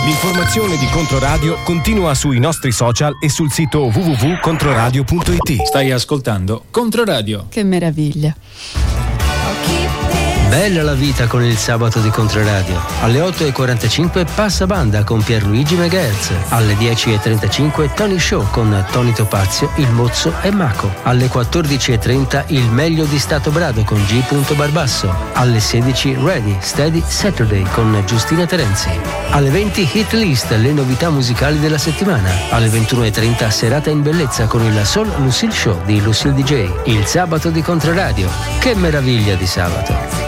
L'informazione di Controradio continua sui nostri social e sul sito www.controradio.it. Stai ascoltando Controradio. Che meraviglia. Bella la vita con il sabato di Controradio. Alle 8.45 passa banda con Pierluigi Megahertz. Alle 10.35 Tony Show con Tony Topazio, Il Mozzo e Maco. Alle 14.30 il meglio di Stato Brado con G. Barbasso. Alle 16 Ready, Steady, Saturday con Giustina Terenzi. Alle 20 Hit List, le novità musicali della settimana. Alle 21.30 Serata in bellezza con il Soul Lucille Show di Lucille DJ. Il sabato di Controradio. Che meraviglia di sabato.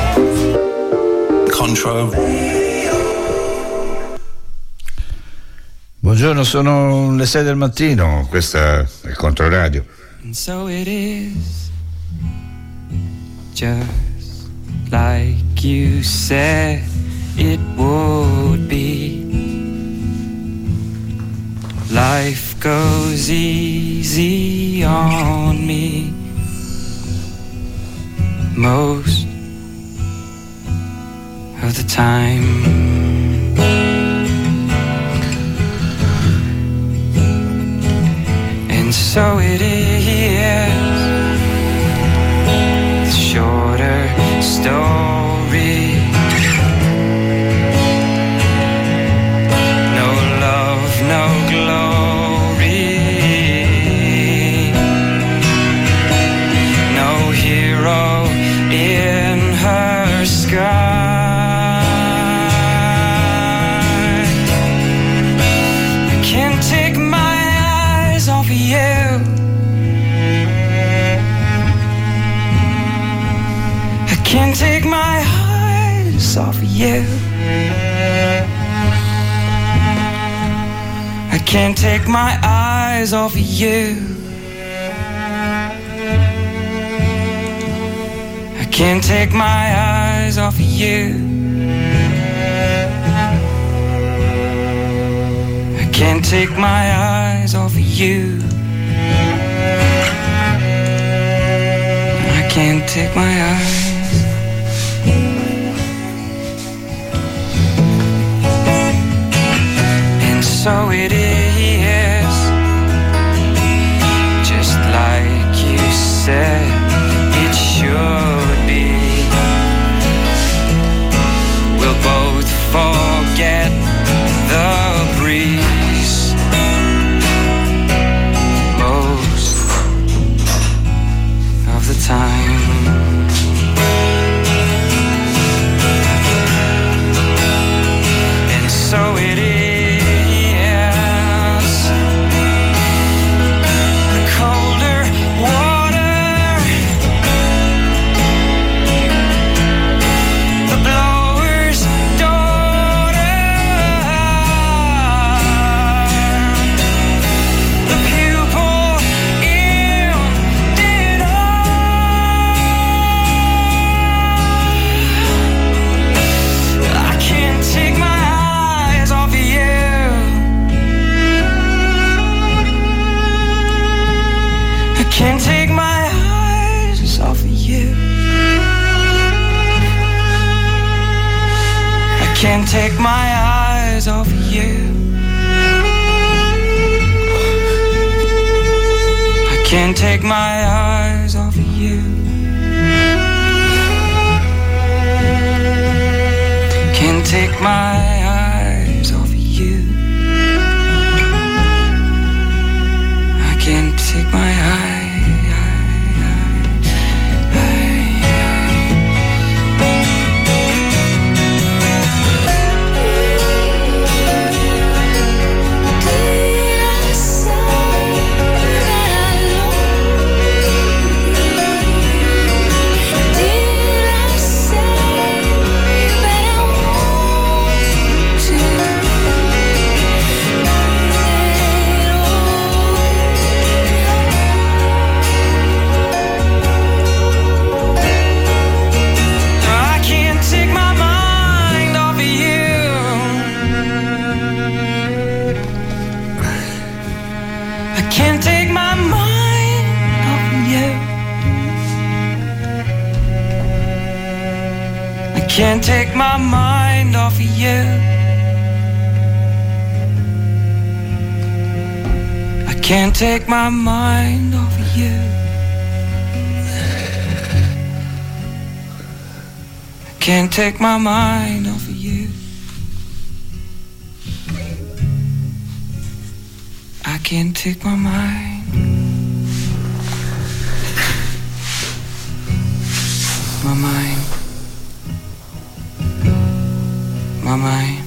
Buongiorno, sono le 6 del mattino, questa è Controradio. And so it is, just like you said it would be. Life goes easy on me most of the time. And so it is, the shorter story. No love, no glory. No hero in her sky. Can't take my eyes off of you. I can't take my eyes off of you. I can't take my eyes off of you. I can't take my eyes off of you. I can't take my eyes. So it is, just like you said it should be. We'll both forget the breeze most of the time. And so it is. Can't take my eyes off of you. I can't take my eyes off of you. I can't take my eyes off of you. Can't take my eyes off of you. I can't take my eyes. Can't take my mind off of you. Can't take my mind off of you. Can't take my mind off of you. I can't take my mind. My mind. My mind.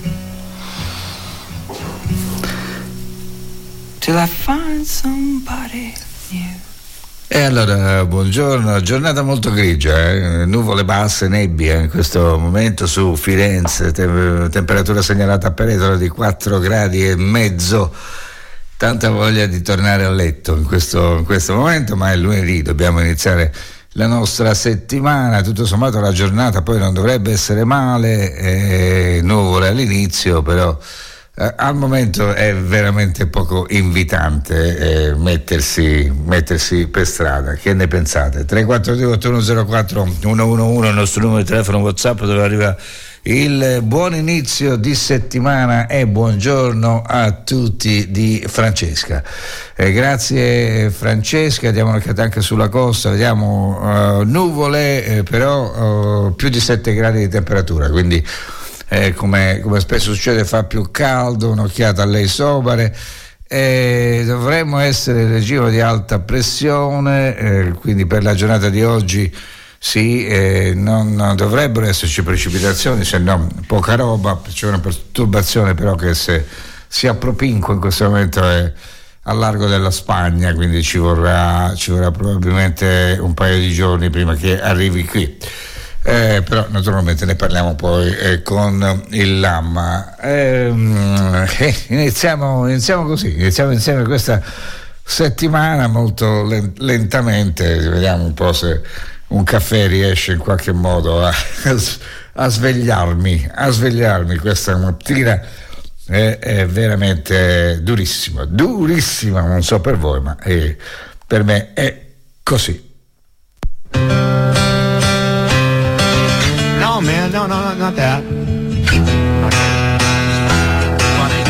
Till I find somebody new. E allora, buongiorno, giornata molto grigia, nuvole basse, nebbia in questo momento su Firenze, temperatura segnalata a Peretola di 4 gradi e mezzo, tanta voglia di tornare a letto in questo momento, ma è lunedì, dobbiamo iniziare la nostra settimana, tutto sommato la giornata poi non dovrebbe essere male, nuvole all'inizio, però al momento è veramente poco invitante mettersi per strada. Che ne pensate? 342-8104-111 il nostro numero di telefono WhatsApp dove arriva il buon inizio di settimana e buongiorno a tutti di Francesca. Grazie Francesca, diamo un'occhiata anche sulla costa, vediamo nuvole, però più di 7 gradi di temperatura, quindi come spesso succede fa più caldo, un'occhiata a lei Sobare. Dovremmo essere in regime di alta pressione, quindi per la giornata di oggi sì, non dovrebbero esserci precipitazioni, se no poca roba. C'è una perturbazione però che si appropinqua in questo momento è al largo della Spagna, quindi ci vorrà probabilmente un paio di giorni prima che arrivi qui. Però naturalmente ne parliamo poi con il Lamma. Iniziamo così, iniziamo insieme questa settimana molto lentamente, vediamo un po' se un caffè riesce in qualche modo a svegliarmi questa mattina. È veramente durissima, non so per voi, ma per me è così. No, man, no, not that. Funny.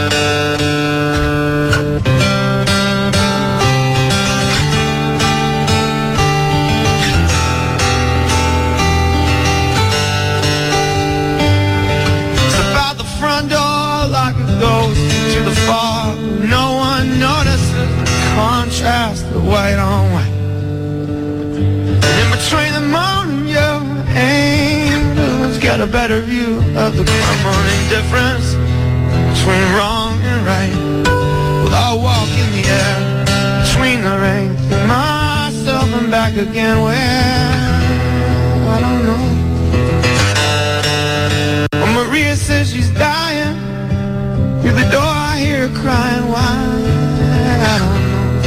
Step out the front door like a ghost into the fog. No one notices the contrast, the white on white. And in between the moon and you, angels get a better view of the crumbling difference between wrong and right. Well, I'll walk in the air between the rain, myself and back again where I don't know. Well, Maria says she's dying. Through the door I hear her crying. Why? I don't know.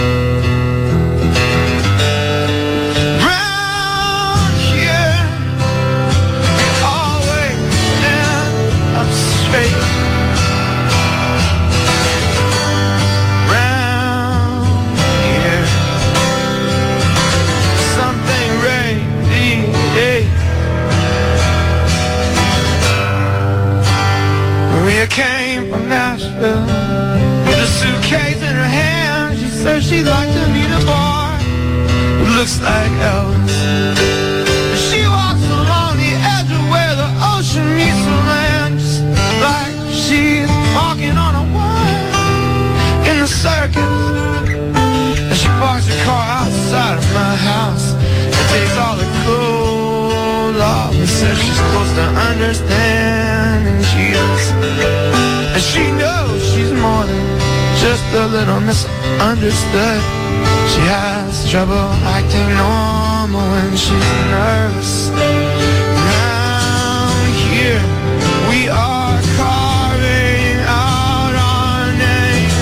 Came from Nashville with a suitcase in her hand. She says she'd like to meet a boy who looks like Elvis. She walks along the edge of where the ocean meets the land, just like she's walking on a wire in the circus. And she parks her car outside of my house and takes all the clothes off and says she's supposed to understand Jesus. And she knows she's more than just a little misunderstood. She has trouble acting normal when she's nervous. Around here we are carving out our name.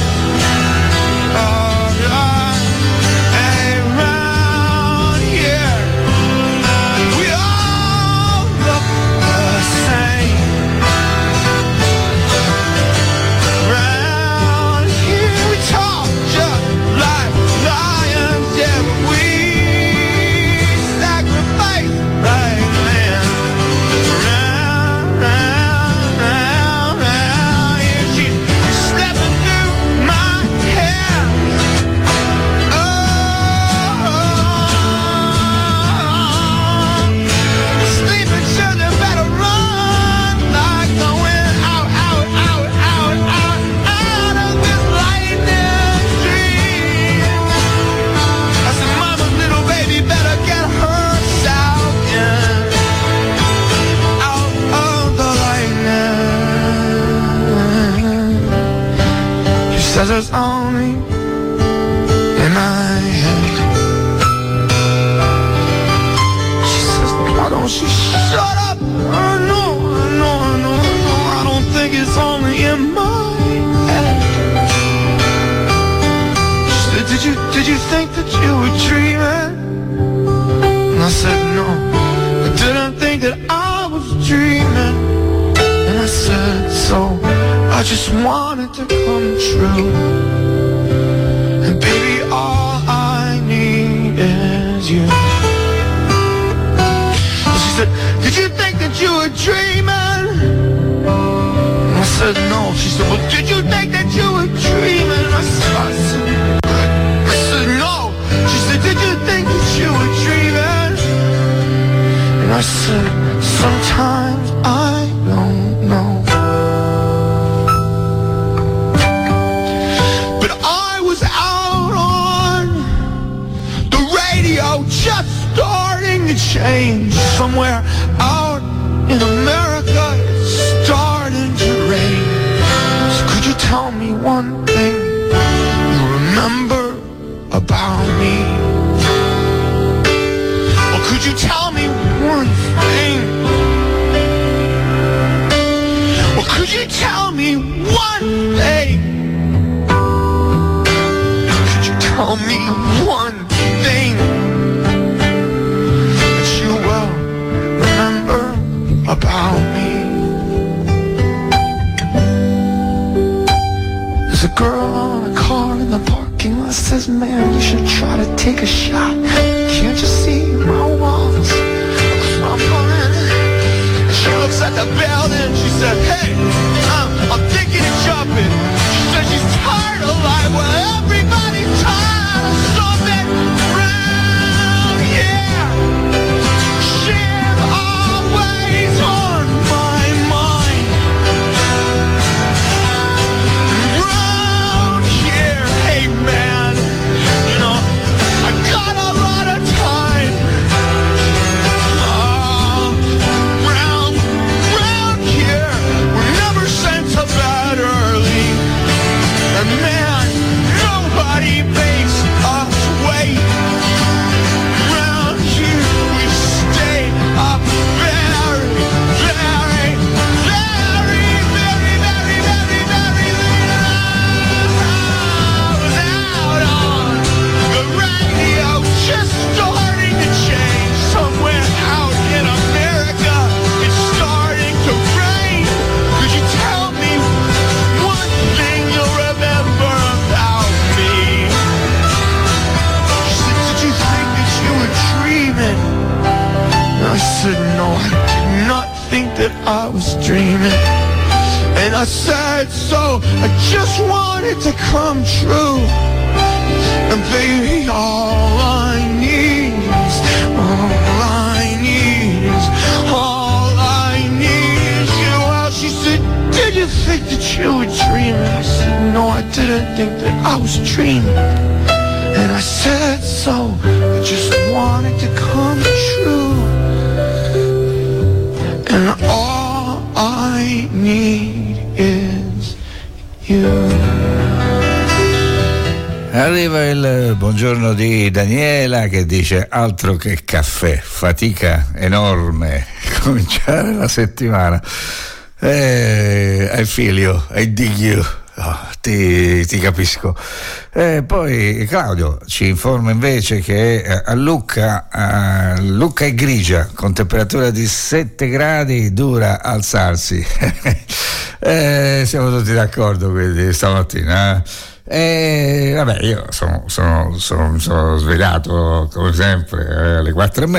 Alright, around here we all look the same. says it's only in my head. She says, why don't you shut up? I know, I don't think it's only in my head. She said, did you think that you were dreaming? And I said, no, I didn't think that I was dreaming. And I said, so I just wanted to come true. And baby, all I need is you. And she said, did you think that you were dreaming? And I said, no. She said, well, did you think that you were dreaming? And I said, no. She said, did you think that you were dreaming? And I said, sometimes I don't know. But I was out on the radio just starting to change. Somewhere out in America it's starting to rain. So could you tell me one thing you remember about me? Or could you tell me one thing? Or could you tell me one thing? Could you tell me one thing that you will remember about me? There's a girl in a car in the parking lot says, man, you should try to take a shot. Can't you see my walls? I'm going. She looks at the building. She said, hey, I'm thinking of jumping. She said she's tired of life where everybody's tired of something round here. She's always on my mind. Round here, hey man, you know, I got a lot of time. Round here, we're never sent to bed early. And man, nobody makes us wait. Round here, we stay up very, very, very, very, very, very, very late. I was out on the radio, just starting to change. Somewhere out in America, it's starting to rain. Could you tell me one thing you'll remember about me? She said, did you think that you were dreaming? And I said, no, I did not think that I was dreaming. And I said, so I just wanted to come true. And baby, all I need is you. Well, she said, did you think that you were dreaming? I said, no, I didn't think that I was dreaming. And I said, so I just wanted to come true. And all I need is you. Arriva il buongiorno di Daniela che dice altro che caffè, fatica enorme cominciare la settimana. I feel you, I dig you. Oh, ti capisco. Poi Claudio ci informa invece che a Lucca è grigia con temperatura di 7 gradi, dura alzarsi. Siamo tutti d'accordo quindi stamattina. Vabbè, io sono svegliato come sempre alle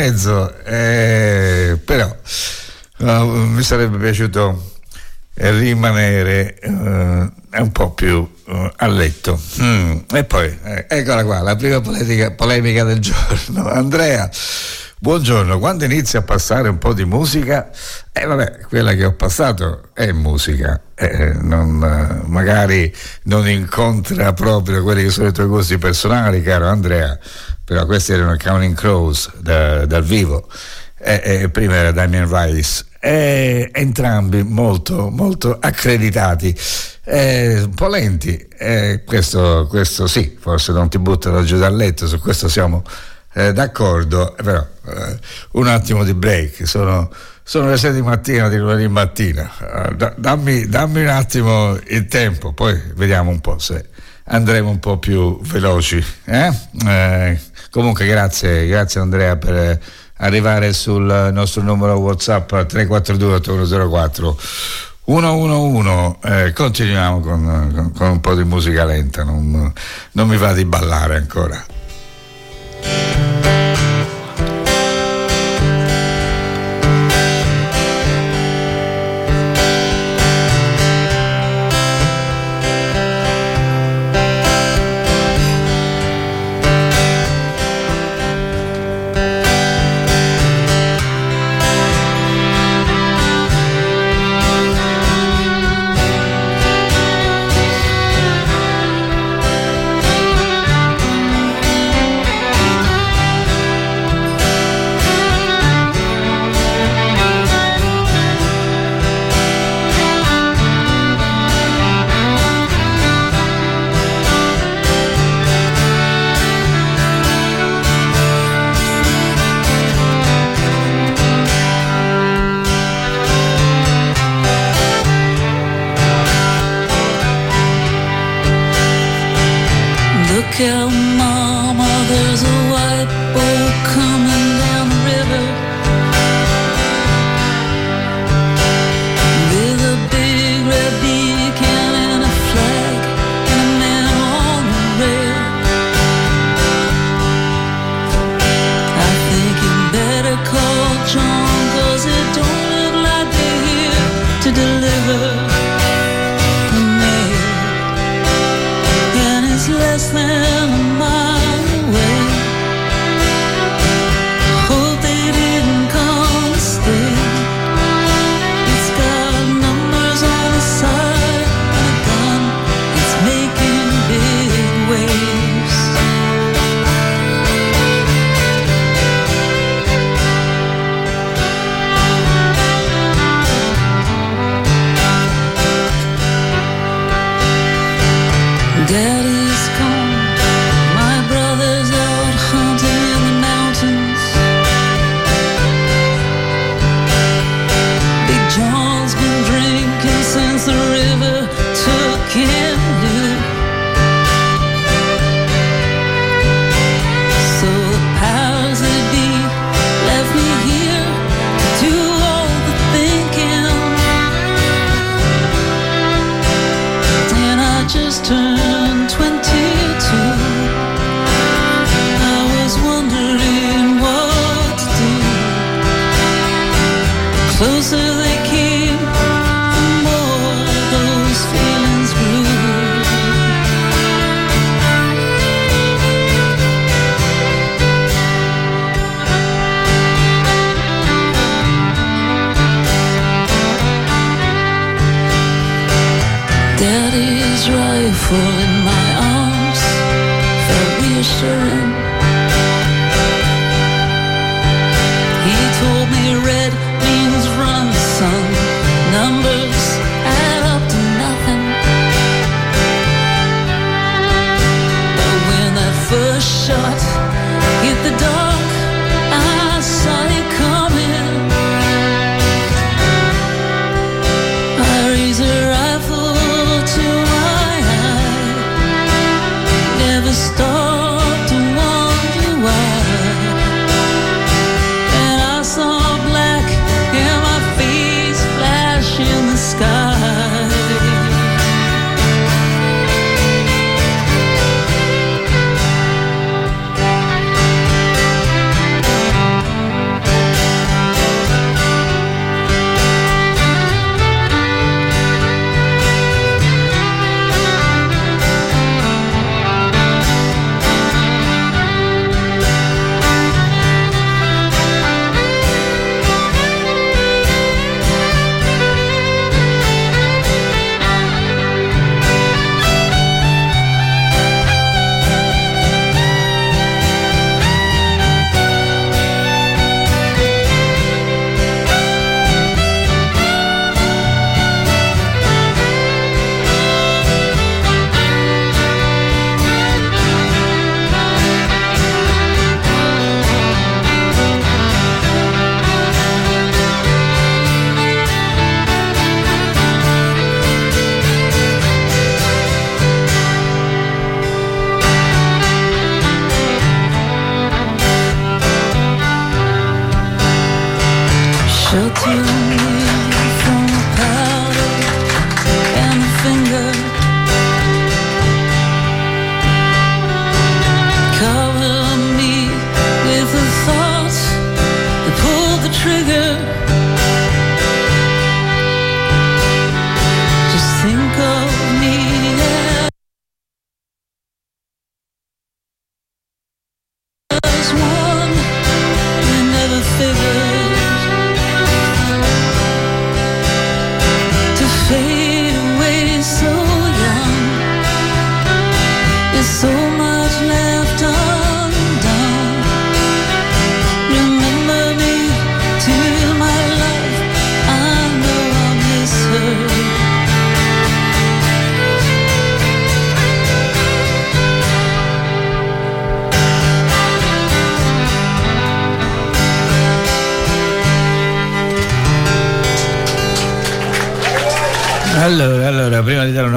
4:30, però mi sarebbe piaciuto rimanere un po' più a letto. E poi eccola qua la prima polemica del giorno. Andrea, buongiorno, quando inizia a passare un po' di musica, vabbè, quella che ho passato è musica, magari non incontra proprio quelli che sono i tuoi gusti personali, caro Andrea, però questi erano Counting Crows dal vivo, prima era Damien Rice, entrambi molto molto accreditati. un po' lenti, questo sì, forse non ti buttano giù dal letto, su questo siamo d'accordo, però un attimo di break, sono le 6 di mattina di lunedì mattina, dammi un attimo il tempo, poi vediamo un po' se andremo un po' più veloci, comunque grazie Andrea per arrivare sul nostro numero WhatsApp 342 8104 111. Continuiamo con un po' di musica lenta, non mi va di ballare ancora. Tell mama there's a white boat coming down the river with a big red beacon and a flag and a man on the rail. I think you better call John, 'cause it don't look like they're here to deliver the mail, and it's less than Daddy's gone, my brother's out hunting in the mountains. Big John's been drinking since the river took him new. So the powers that be left me here to do all the thinking, and I just turned closer they came, the more those feelings grew. Daddy's rifle in my arms felt reassuring. He told me red means run, son. Numbers add up to nothing. But when that first shot hit the dark, I saw it coming. I raised a rifle to my eye, never stopped to wonder why. And I saw black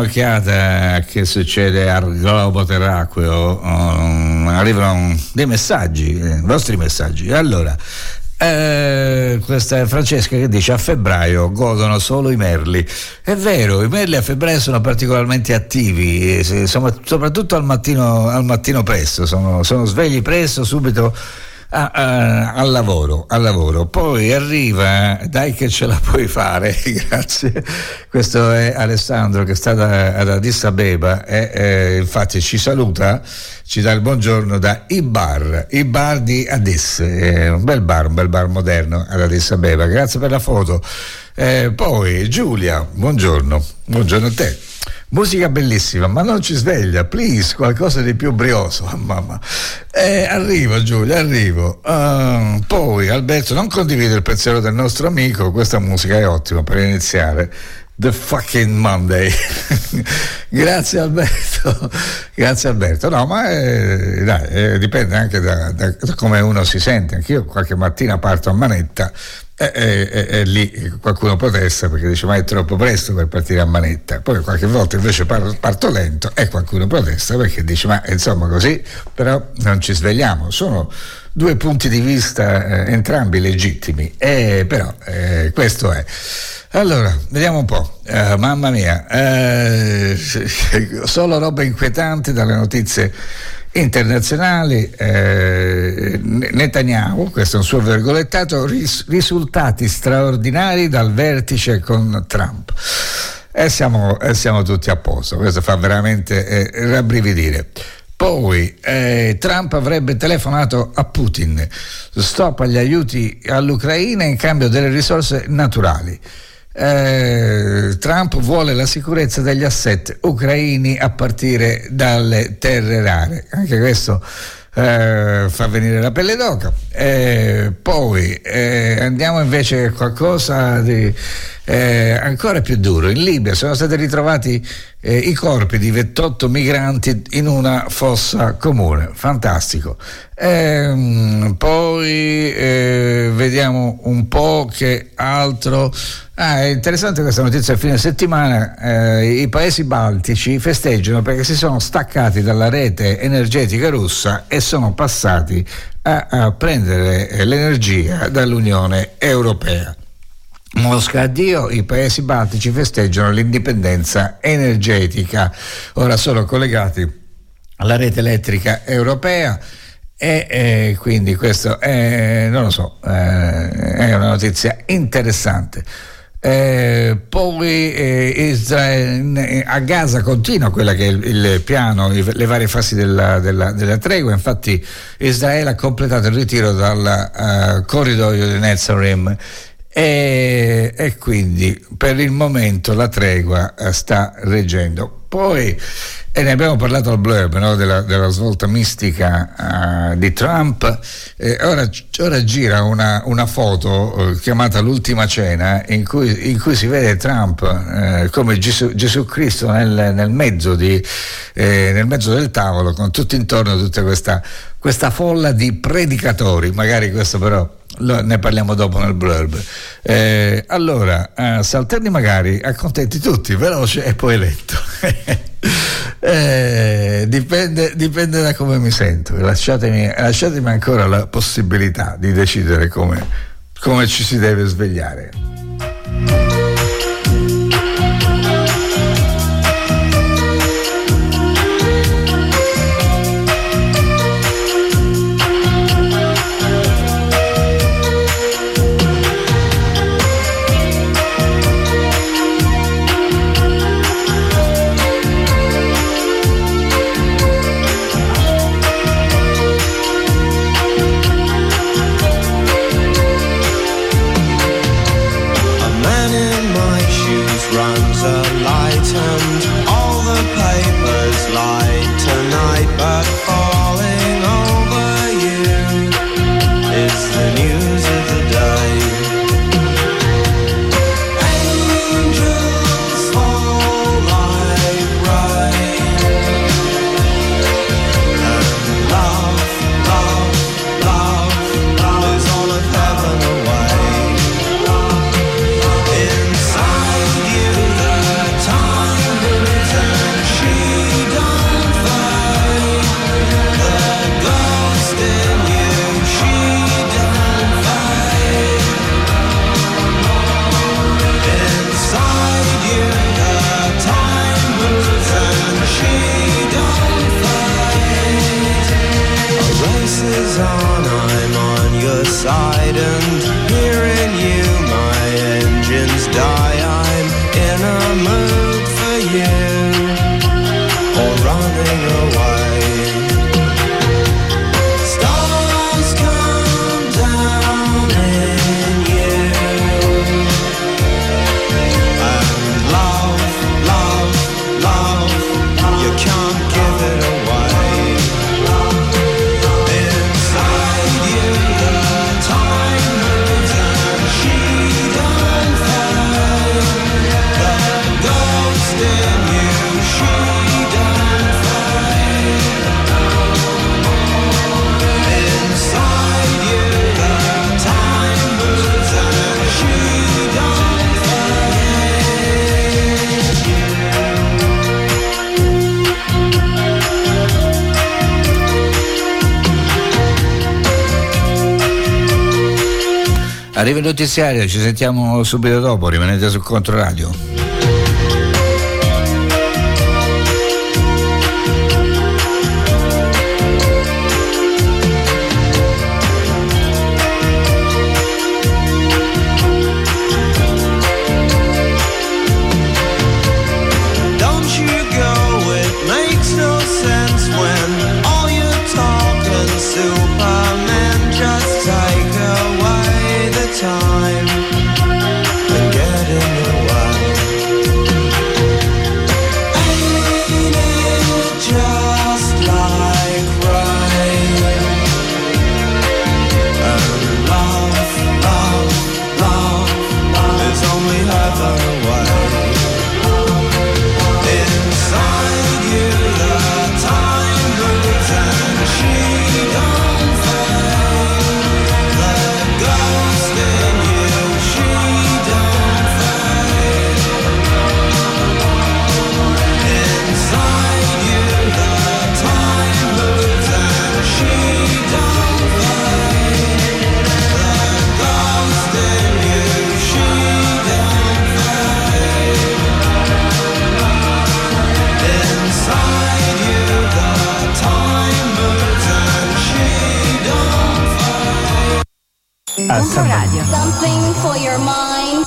un'occhiata a che succede al globo terracqueo, arrivano dei messaggi, vostri messaggi. Allora, questa è Francesca che dice: a febbraio godono solo i merli. È vero, i merli a febbraio sono particolarmente attivi, soprattutto al mattino presto, sono svegli presto, subito al lavoro. Poi arriva Dai che ce la puoi fare. Grazie. Questo è Alessandro che sta ad Addis Abeba e infatti ci saluta, ci dà il buongiorno da Ibar di Addis, un bel bar moderno ad Addis Abeba. Grazie per la foto. Poi Giulia, buongiorno a te. Musica bellissima, ma non ci sveglia, please, qualcosa di più brioso, mamma. Arrivo Giulia, arrivo. Poi Alberto, non condivido il pensiero del nostro amico, questa musica è ottima per iniziare. The fucking Monday. Grazie Alberto. No, ma dipende anche da come uno si sente. Anch'io qualche mattina parto a manetta e lì qualcuno protesta perché dice ma è troppo presto per partire a manetta. Poi qualche volta invece parto lento e qualcuno protesta perché dice ma insomma così però non ci svegliamo. Sono due punti di vista entrambi legittimi, però questo è. Allora, vediamo un po'. Mamma mia, solo roba inquietante dalle notizie internazionali. Netanyahu, questo è un suo virgolettato, risultati straordinari dal vertice con Trump. E siamo tutti a posto, questo fa veramente rabbrividire. Poi Trump avrebbe telefonato a Putin, stop agli aiuti all'Ucraina in cambio delle risorse naturali. Trump vuole la sicurezza degli asset ucraini a partire dalle terre rare. Anche questo fa venire la pelle d'oca. Poi andiamo invece a qualcosa di ancora più duro. In Libia sono stati ritrovati i corpi di 28 migranti in una fossa comune. Fantastico. Poi vediamo un po' che altro. È interessante questa notizia a fine settimana. I paesi baltici festeggiano perché si sono staccati dalla rete energetica russa e sono passati a prendere l'energia dall'Unione Europea. Mosca addio, i paesi baltici festeggiano l'indipendenza energetica, ora sono collegati alla rete elettrica europea e quindi questo è, non lo so, è una notizia interessante. Poi Israele, a Gaza continua quella che è il piano, le varie fasi della tregua. Infatti Israele ha completato il ritiro dal corridoio di Netzarim e quindi per il momento la tregua sta reggendo. Poi ne abbiamo parlato al blurb, no? della svolta mistica di Trump. Ora gira una foto chiamata l'ultima cena in cui si vede Trump come Gesù Cristo nel mezzo del tavolo, con tutto intorno tutta questa folla di predicatori. Magari questo però ne parliamo dopo nel blurb. Allora, Salterni magari accontenti tutti, veloce e poi lento. Dipende da come mi sento. Lasciatemi ancora la possibilità di decidere come ci si deve svegliare. Arriva il notiziario, ci sentiamo subito dopo, rimanete su Controradio. Time and get in the way. Controradio. Something for your mind.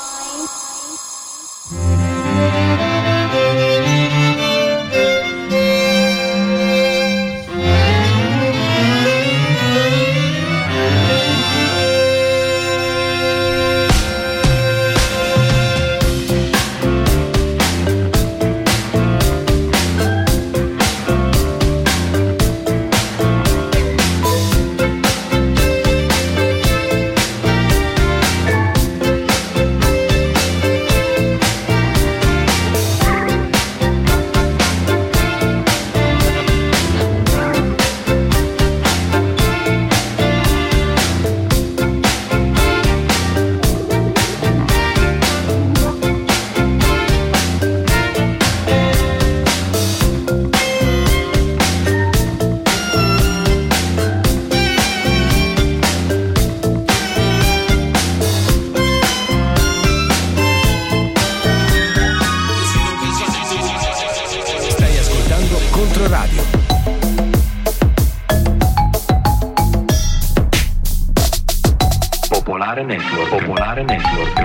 Popolare Network.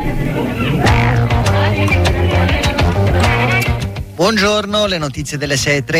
Buongiorno, le notizie delle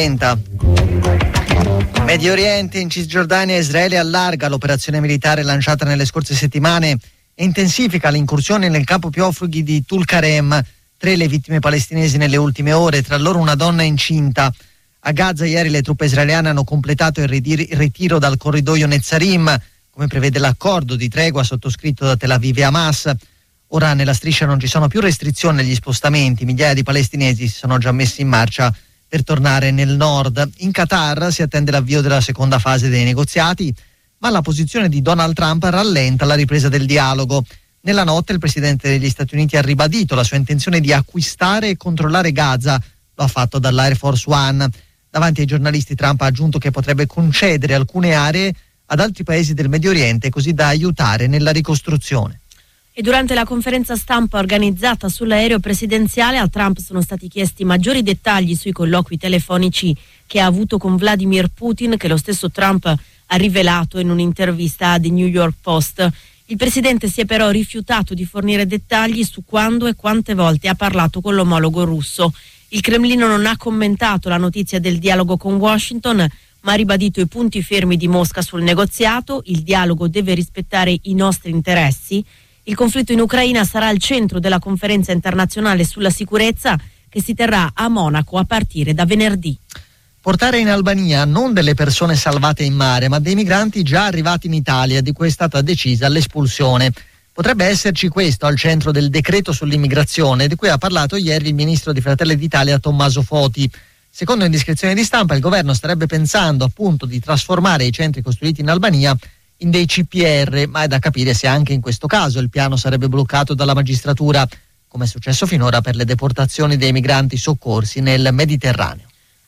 6:30. Medio Oriente, in Cisgiordania, Israele allarga l'operazione militare lanciata nelle scorse settimane e intensifica le incursioni nel campo profughi di Tulkarem. 3 le vittime palestinesi nelle ultime ore, tra loro una donna incinta. A Gaza ieri le truppe israeliane hanno completato il ritiro dal corridoio Netzarim, come prevede l'accordo di tregua sottoscritto da Tel Aviv e Hamas. Ora nella striscia non ci sono più restrizioni agli spostamenti, migliaia di palestinesi si sono già messi in marcia per tornare nel nord. In Qatar si attende l'avvio della seconda fase dei negoziati, ma la posizione di Donald Trump rallenta la ripresa del dialogo. Nella notte il presidente degli Stati Uniti ha ribadito la sua intenzione di acquistare e controllare Gaza, lo ha fatto dall'Air Force One. Davanti ai giornalisti Trump ha aggiunto che potrebbe concedere alcune aree ad altri paesi del Medio Oriente così da aiutare nella ricostruzione. E durante la conferenza stampa organizzata sull'aereo presidenziale a Trump sono stati chiesti maggiori dettagli sui colloqui telefonici che ha avuto con Vladimir Putin, che lo stesso Trump ha rivelato in un'intervista a The New York Post. Il presidente si è però rifiutato di fornire dettagli su quando e quante volte ha parlato con l'omologo russo. Il Cremlino non ha commentato la notizia del dialogo con Washington, ma ha ribadito i punti fermi di Mosca sul negoziato. Il dialogo deve rispettare i nostri interessi. Il conflitto in Ucraina sarà al centro della conferenza internazionale sulla sicurezza che si terrà a Monaco a partire da venerdì. Portare in Albania non delle persone salvate in mare, ma dei migranti già arrivati in Italia, di cui è stata decisa l'espulsione. Potrebbe esserci questo al centro del decreto sull'immigrazione, di cui ha parlato ieri il ministro di Fratelli d'Italia Tommaso Foti. Secondo indiscrezioni di stampa, il governo starebbe pensando appunto di trasformare i centri costruiti in Albania in dei CPR, ma è da capire se anche in questo caso il piano sarebbe bloccato dalla magistratura, come è successo finora per le deportazioni dei migranti soccorsi nel Mediterraneo.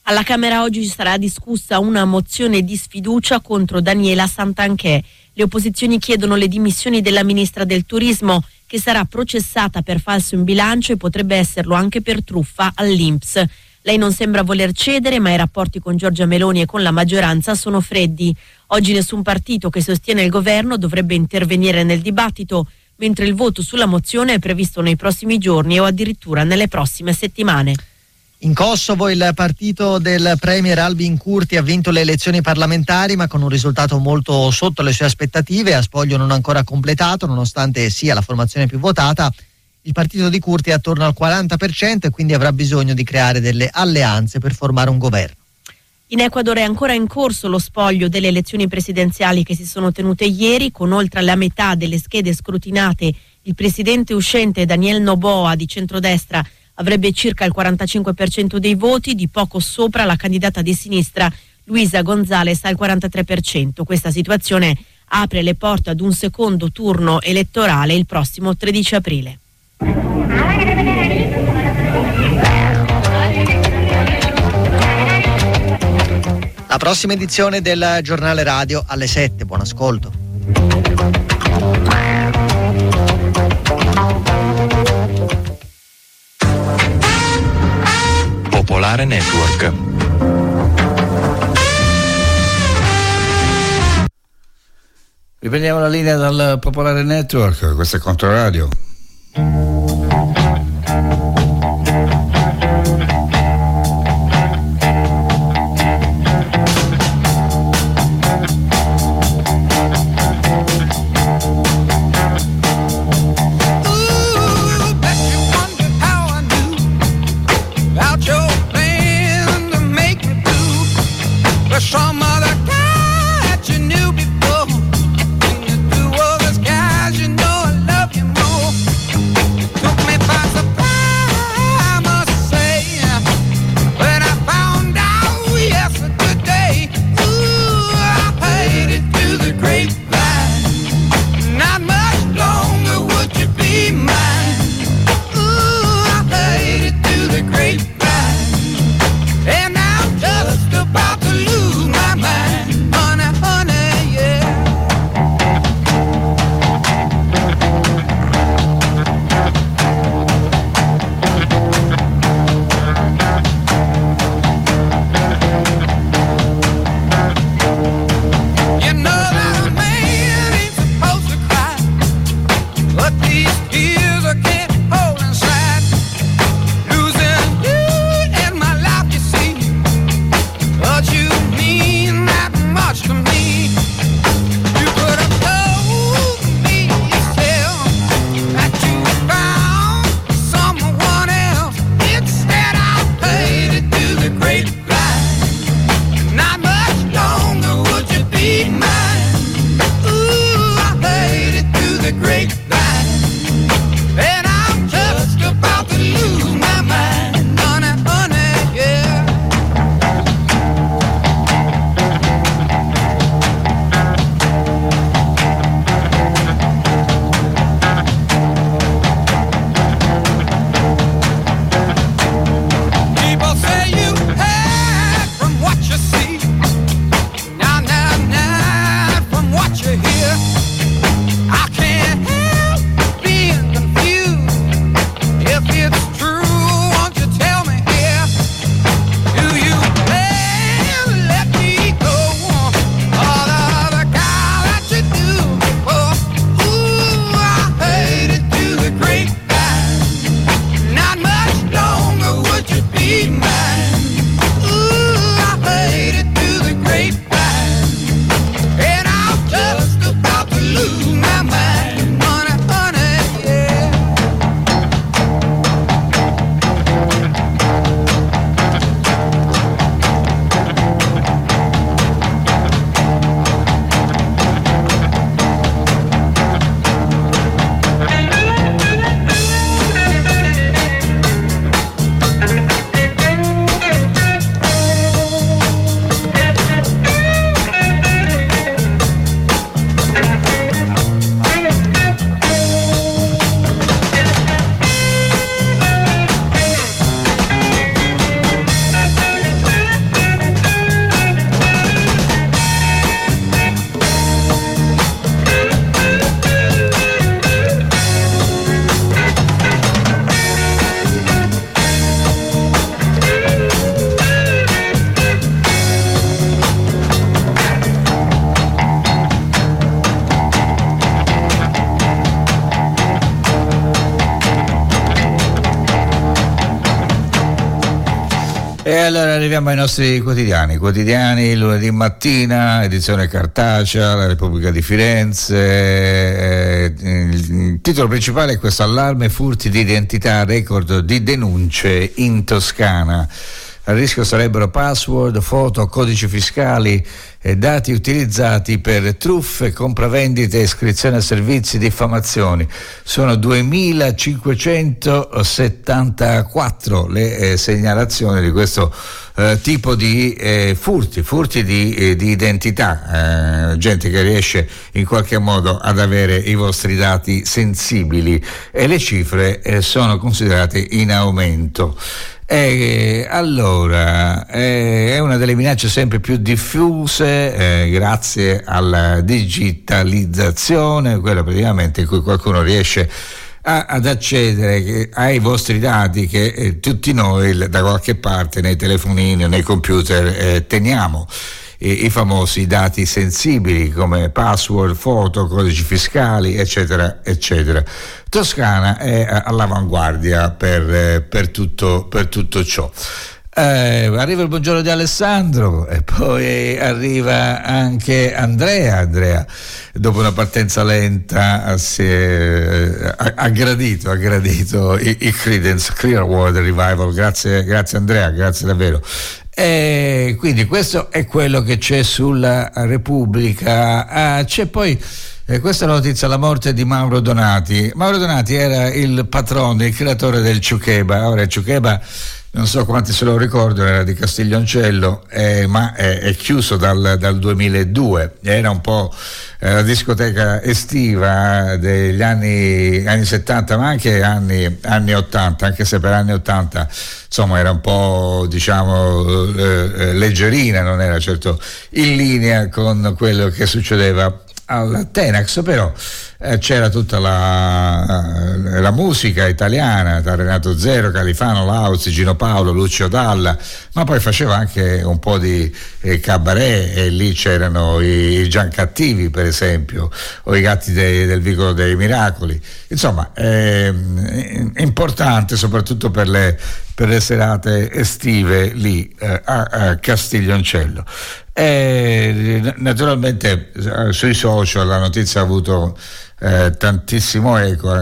Alla Camera oggi sarà discussa una mozione di sfiducia contro Daniela Santanchè. Le opposizioni chiedono le dimissioni della ministra del Turismo, che sarà processata per falso in bilancio e potrebbe esserlo anche per truffa all'INPS. Lei non sembra voler cedere, ma i rapporti con Giorgia Meloni e con la maggioranza sono freddi. Oggi nessun partito che sostiene il governo dovrebbe intervenire nel dibattito, mentre il voto sulla mozione è previsto nei prossimi giorni o addirittura nelle prossime settimane. In Kosovo il partito del premier Albin Kurti ha vinto le elezioni parlamentari, ma con un risultato molto sotto le sue aspettative, a spoglio non ancora completato, nonostante sia la formazione più votata. Il partito di Kurti è attorno al 40% e quindi avrà bisogno di creare delle alleanze per formare un governo. In Ecuador è ancora in corso lo spoglio delle elezioni presidenziali che si sono tenute ieri, con oltre la metà delle schede scrutinate. Il presidente uscente Daniel Noboa di centrodestra avrebbe circa il 45% dei voti, di poco sopra la candidata di sinistra Luisa González al 43%. Questa situazione apre le porte ad un secondo turno elettorale il prossimo 13 aprile. La prossima edizione del giornale radio alle 7. Buon ascolto. Popolare Network. Riprendiamo la linea dal Popolare Network, questo è Controradio. Some other guy that you knew before. When you do all this guys, you know I love you more. Took me by surprise, I must say, when I found out yesterday. Ooh, I paid it to the grapevine. Not much longer would you be mine. Ooh, I paid it to the grapevine. And I'm just about to lose my mind. E allora arriviamo ai nostri quotidiani, lunedì mattina, edizione cartacea, La Repubblica di Firenze. Il titolo principale è questo: allarme furti di identità, record di denunce in Toscana. A rischio sarebbero password, foto, codici fiscali e dati utilizzati per truffe, compravendite, iscrizione a servizi, diffamazioni. Sono 2574 le segnalazioni di questo tipo di furti di identità, gente che riesce in qualche modo ad avere i vostri dati sensibili, e le cifre sono considerate in aumento. Allora, è una delle minacce sempre più diffuse grazie alla digitalizzazione, quella praticamente in cui qualcuno riesce ad accedere ai vostri dati che tutti noi da qualche parte nei telefonini o nei computer teniamo. I famosi dati sensibili come password, foto, codici fiscali, eccetera, eccetera. Toscana è all'avanguardia per tutto ciò. Arriva il buongiorno di Alessandro e poi arriva anche Andrea. Dopo una partenza lenta ha gradito i Creedence Clearwater Revival. Grazie Andrea, grazie davvero. E quindi questo è quello che c'è sulla Repubblica. C'è poi questa notizia: la morte di Mauro Donati. Mauro Donati era il patrono, il creatore del Ciucheba. Ora il Ciucheba, non so quanti se lo ricordano, era di Castiglioncello, ma è chiuso dal 2002. Era un po' la discoteca estiva degli anni 70, ma anche anni 80, anche se per anni 80 insomma era un po', diciamo, leggerina, non era certo in linea con quello che succedeva al Tenax, però c'era tutta la musica italiana, da Renato Zero, Califano, Lauzi, Gino Paolo, Lucio Dalla, ma poi faceva anche un po' di cabaret, e lì c'erano i Giancattivi, per esempio, o i Gatti del Vicolo dei Miracoli. Insomma, è importante soprattutto per le serate estive lì a Castiglioncello. Naturalmente sui social la notizia ha avuto tantissimo eco,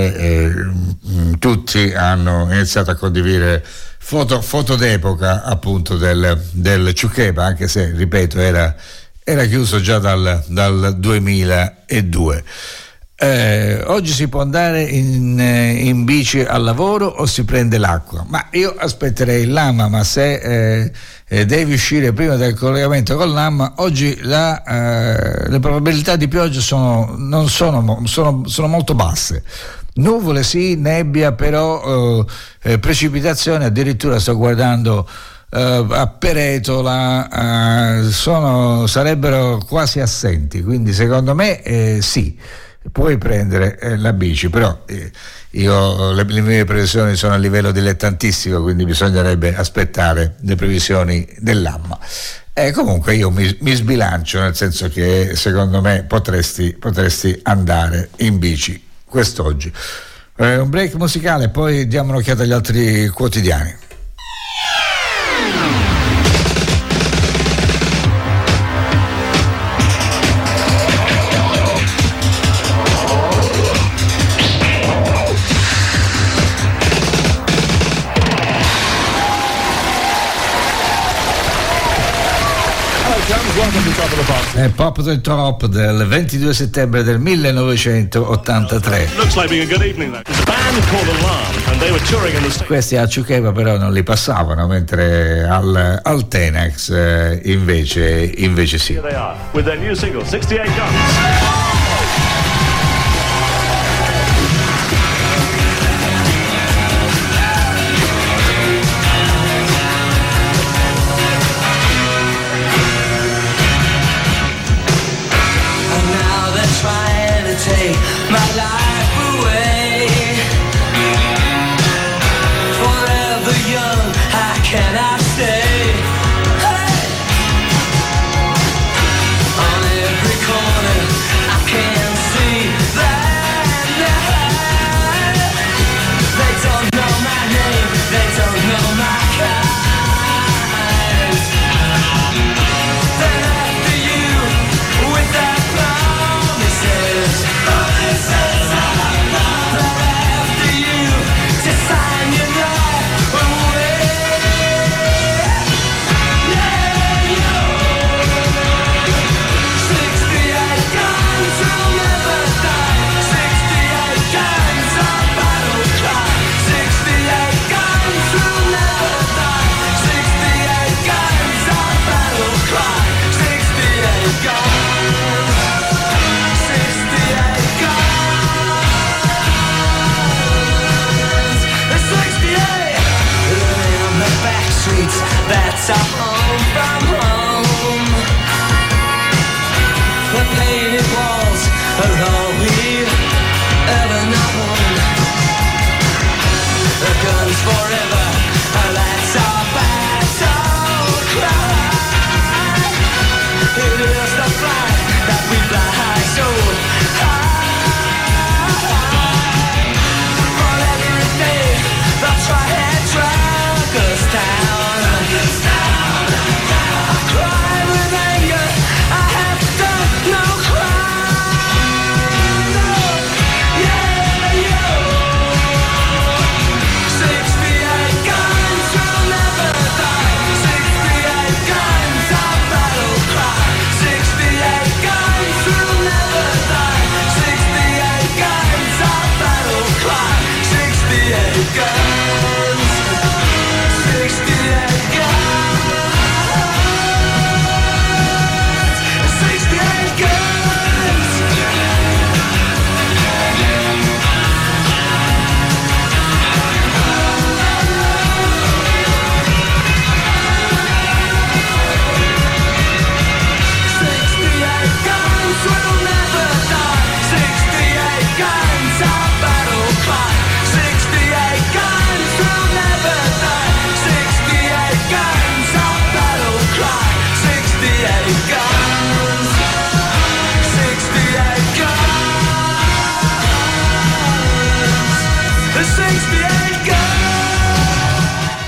tutti hanno iniziato a condividere foto d'epoca appunto del Ciucheba, anche se, ripeto, era chiuso già dal 2002. Oggi si può andare in bici al lavoro o si prende l'acqua? Ma io aspetterei il Lama, ma se devi uscire prima del collegamento con l'Amma, oggi le probabilità di pioggia sono molto basse. Nuvole sì, nebbia, però precipitazioni addirittura sto guardando a Peretola sarebbero quasi assenti, quindi secondo me sì, puoi prendere la bici, però le mie previsioni sono a livello dilettantistico, quindi bisognerebbe aspettare le previsioni dell'AMMA. Comunque io mi sbilancio, nel senso che secondo me potresti andare in bici quest'oggi. Un break musicale, poi diamo un'occhiata agli altri quotidiani. È Pop the Top del 22 settembre del 1983. Questi a Ciucheba però non li passavano, mentre al Tenax invece sì. With their new single 68 Guns. Take my life away. Forever young, how can I stay? Hey! On every corner I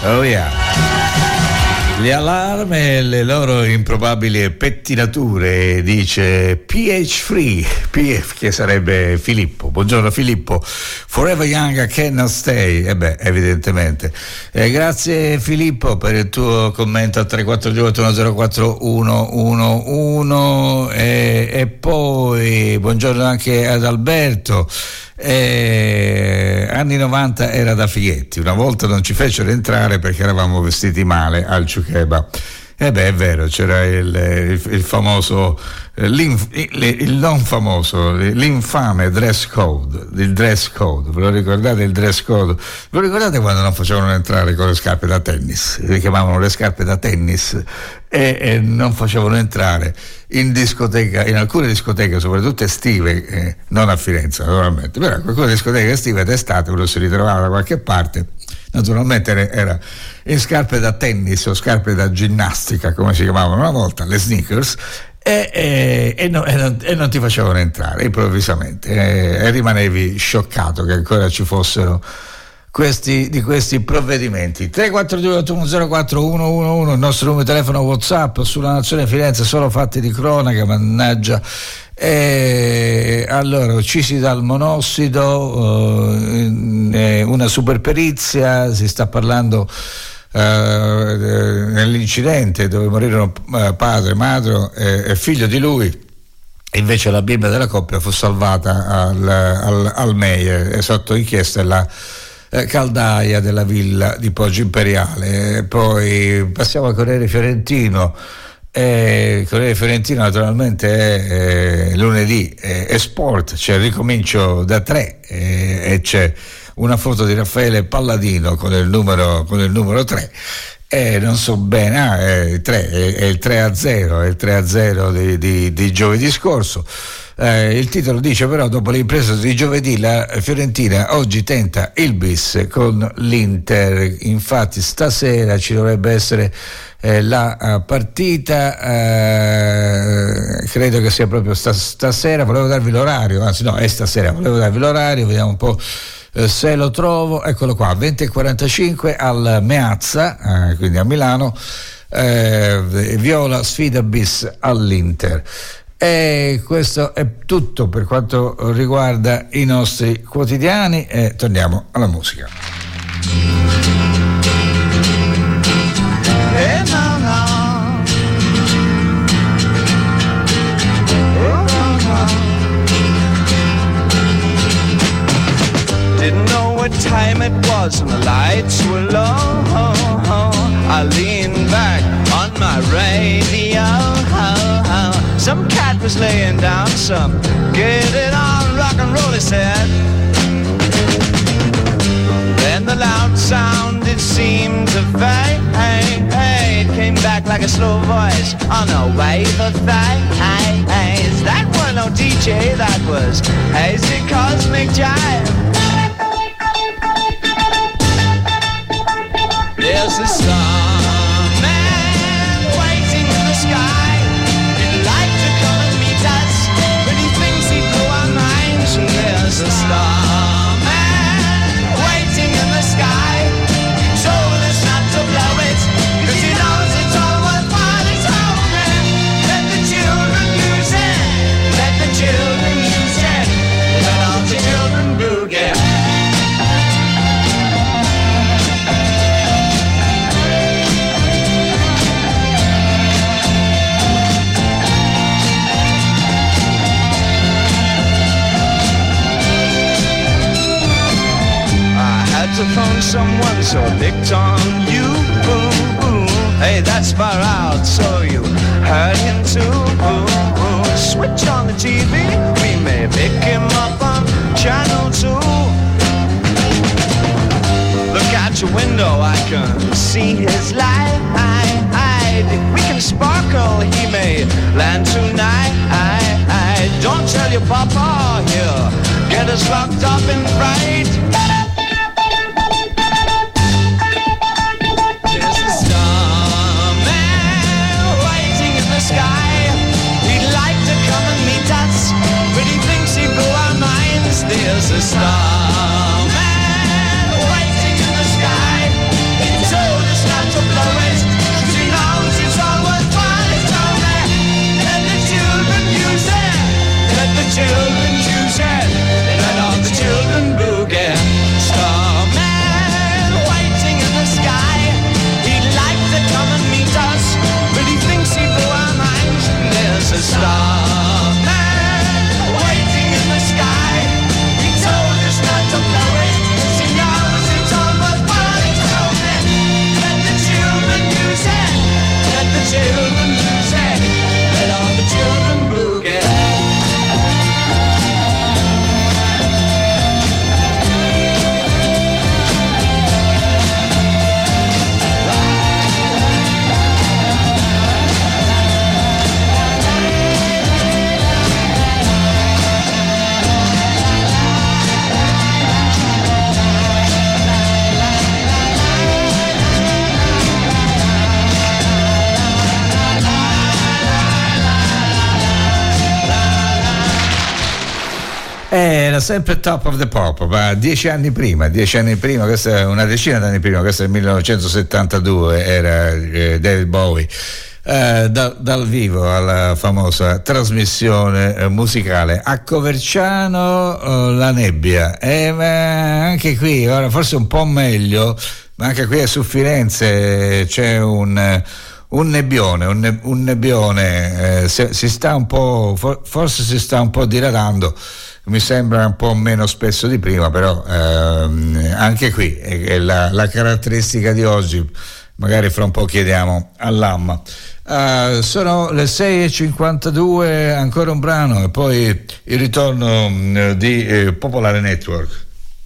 Oh yeah. Gli Alarm e le loro improbabili pettinature, dice PH Free, PF che sarebbe Filippo. Buongiorno Filippo. Forever Young, I Cannot Stay. Evidentemente. Grazie Filippo per il tuo commento al 348-104111 e poi buongiorno anche ad Alberto. Anni 90 era da fighetti, una volta non ci fecero entrare perché eravamo vestiti male al Ciucheba. È vero, c'era il famoso, il non famoso, l'infame dress code, il dress code. Ve lo ricordate il dress code? Ve lo ricordate quando non facevano entrare con le scarpe da tennis? Si chiamavano le scarpe da tennis e non facevano entrare in discoteca, in alcune discoteche, soprattutto estive, non a Firenze naturalmente, però in alcune discoteche estive d'estate uno si ritrovava da qualche parte. Naturalmente era in scarpe da tennis o scarpe da ginnastica, come si chiamavano una volta, le sneakers, e non ti facevano entrare improvvisamente, e rimanevi scioccato che ancora ci fossero questi provvedimenti. 342-8104111 il nostro numero di telefono WhatsApp. Sulla Nazione Firenze solo fatti di cronaca, mannaggia. Allora, uccisi dal monossido, una superperizia, si sta parlando nell'incidente dove morirono padre, madre e figlio di lui. Invece la bimba della coppia fu salvata al Meier, è sotto inchiesta la caldaia della villa di Poggio Imperiale. Poi passiamo al Corriere Fiorentino. Corriere Fiorentino naturalmente è lunedì, è sport, c'è il ricomincio da 3 e c'è una foto di Raffaele Palladino con il numero 3. Non so bene, è il 3-0, è il 3-0 di giovedì scorso. Il titolo dice però: dopo l'impresa di giovedì la Fiorentina oggi tenta il bis con l'Inter. Infatti stasera ci dovrebbe essere la partita, credo che sia proprio stasera. Volevo darvi l'orario, anzi no, è stasera, volevo darvi l'orario, vediamo un po' se lo trovo. Eccolo qua, 20:45 al Meazza, quindi a Milano, Viola sfida bis all'Inter. E questo è tutto per quanto riguarda i nostri quotidiani, e torniamo alla musica. Hey, no, no. Oh, no, no. Didn't know what time it was and the lights were low. I leaned back on my radio. Some cat was laying down some get it on rock and roll, he said. Then the loud sound, it seemed to fade. It came back like a slow voice on a wave of phase. That was no DJ, that was hazy cosmic jive. There's a starman waiting in the sky. He'd like to come and meet us, but he thinks he'd blow our minds. And there's a starman waiting in the sky. He told us not to blow it, 'cause he knows it's all worthwhile. He's hoping let the children use it, let the children use it, let all the children boogie. To phone someone, so I picked on you. Hey, that's far out, so you heard him too. Switch on the TV, we may pick him up on channel 2. Look out your window, I can see his light. If we can sparkle, he may land tonight. Don't tell your papa, he'll get us locked up in fright. There's a starman waiting in the sky. He told Era sempre Top of the Pop, ma 10 anni prima, questa è una decina d'anni prima, questo è il 1972, era David Bowie. Dal vivo alla famosa trasmissione musicale a Coverciano, La Nebbia, ma anche qui ora forse un po' meglio, ma anche qui su Firenze c'è un nebbione, si sta un po', forse si sta un po' diradando, mi sembra un po' meno spesso di prima, però anche qui è la caratteristica di oggi. Magari fra un po' chiediamo all'AMMA. Sono le 6:52, ancora un brano e poi il ritorno di Popolare Network.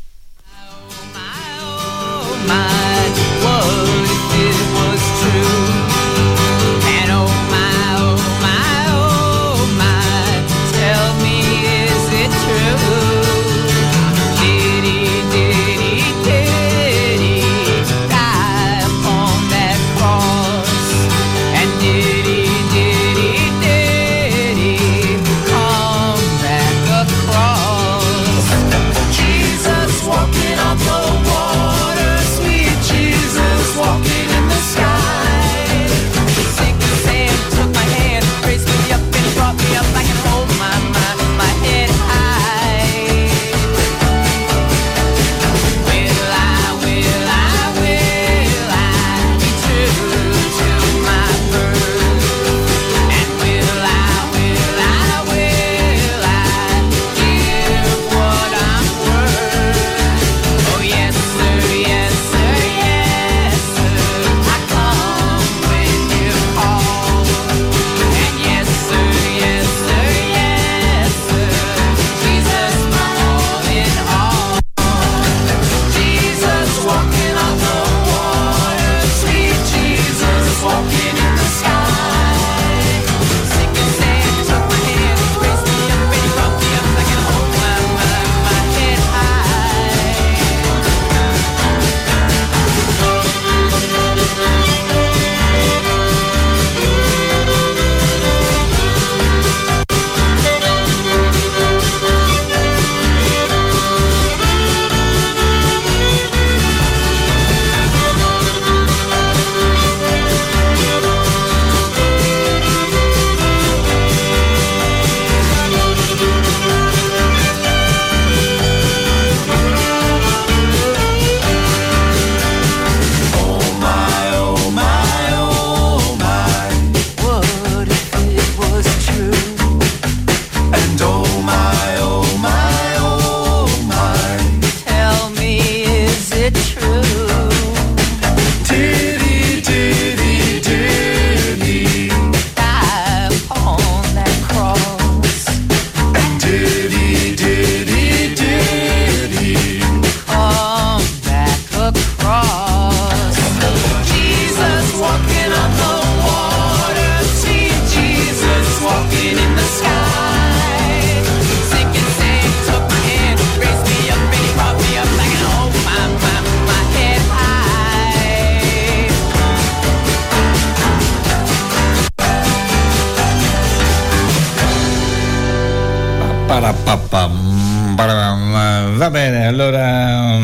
Va bene, allora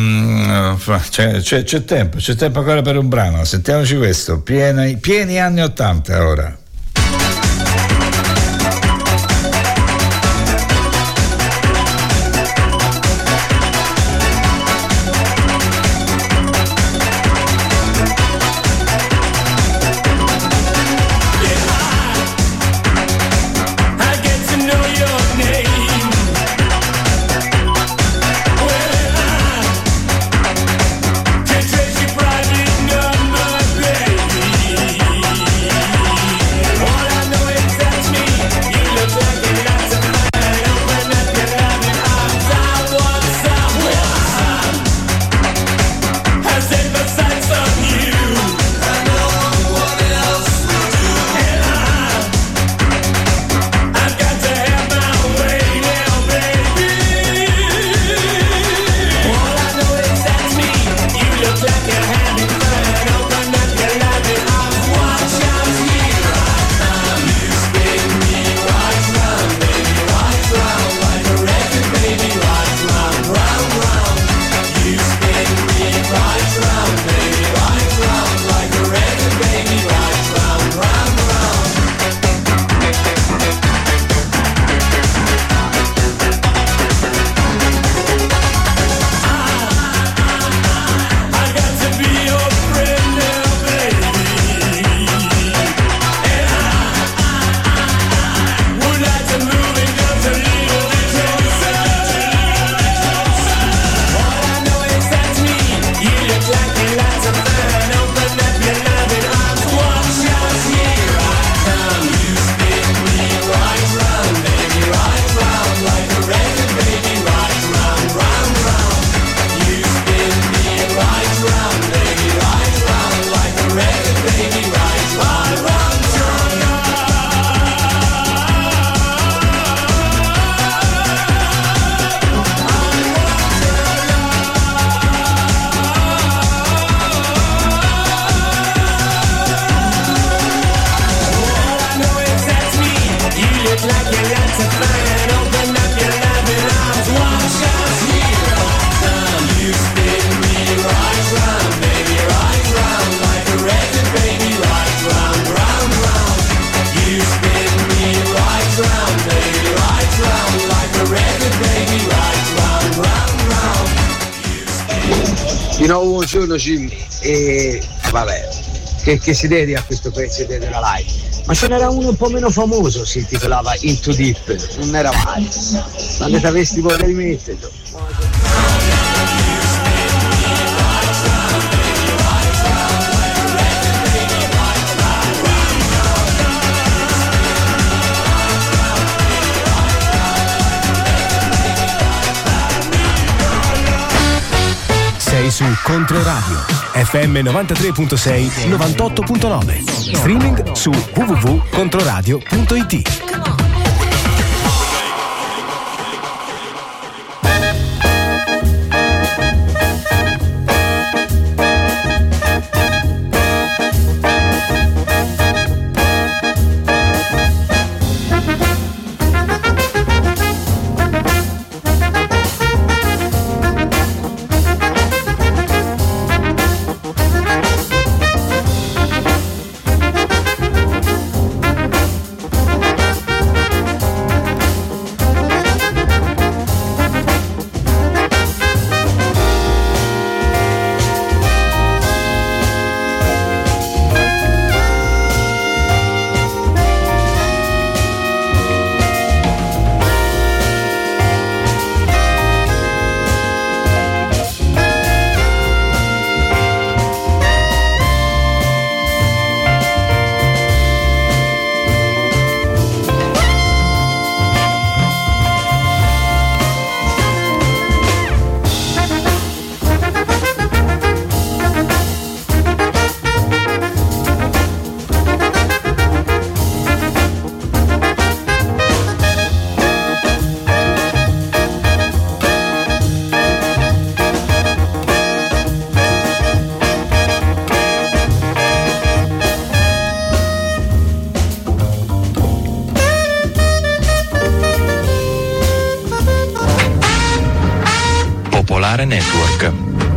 c'è tempo ancora per un brano. Sentiamoci questo, pieni anni 80 ora. Private number, baby. buongiorno Jimmy. E vabbè, che si dedica a questo pezzo della live. Ma ce n'era uno un po' meno famoso, si intitolava Into Deep, non era mai. Quando ti avessi voglia di metterlo. Sei su Controradio FM 93.6 98.9, streaming su www.controradio.it. Network.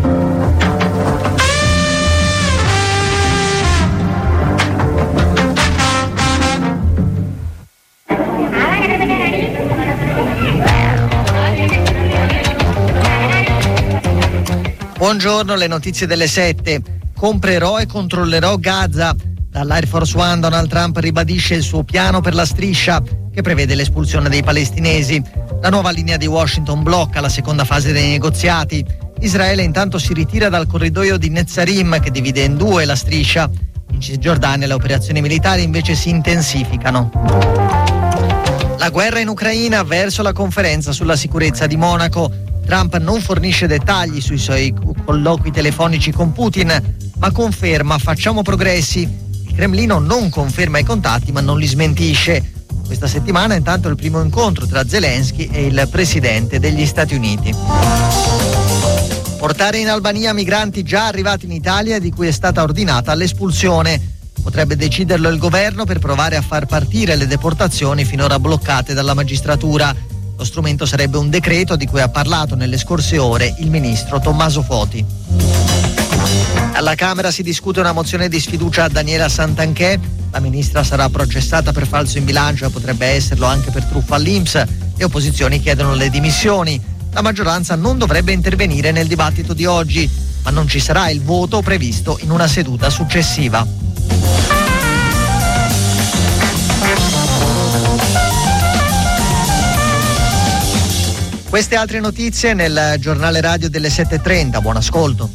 Buongiorno, le notizie delle 7. Comprerò e controllerò Gaza. Dall'Air Force One Donald Trump ribadisce il suo piano per la striscia che prevede l'espulsione dei palestinesi. La nuova linea di Washington blocca la seconda fase dei negoziati. Israele intanto si ritira dal corridoio di Netzarim che divide in due la striscia. In Cisgiordania le operazioni militari invece si intensificano. La guerra in Ucraina verso la conferenza sulla sicurezza di Monaco. Trump non fornisce dettagli sui suoi colloqui telefonici con Putin, ma conferma facciamo progressi. Il Cremlino non conferma i contatti ma non li smentisce. Questa settimana intanto è il primo incontro tra Zelensky e il presidente degli Stati Uniti. Portare in Albania migranti già arrivati in Italia di cui è stata ordinata l'espulsione. Potrebbe deciderlo il governo per provare a far partire le deportazioni finora bloccate dalla magistratura. Lo strumento sarebbe un decreto di cui ha parlato nelle scorse ore il ministro Tommaso Foti. Alla Camera si discute una mozione di sfiducia a Daniela Santanchè. La ministra sarà processata per falso in bilancio e potrebbe esserlo anche per truffa all'INPS. Le opposizioni chiedono le dimissioni. La maggioranza non dovrebbe intervenire nel dibattito di oggi, ma non ci sarà il voto previsto in una seduta successiva. Queste altre notizie nel giornale radio delle 7:30. Buon ascolto.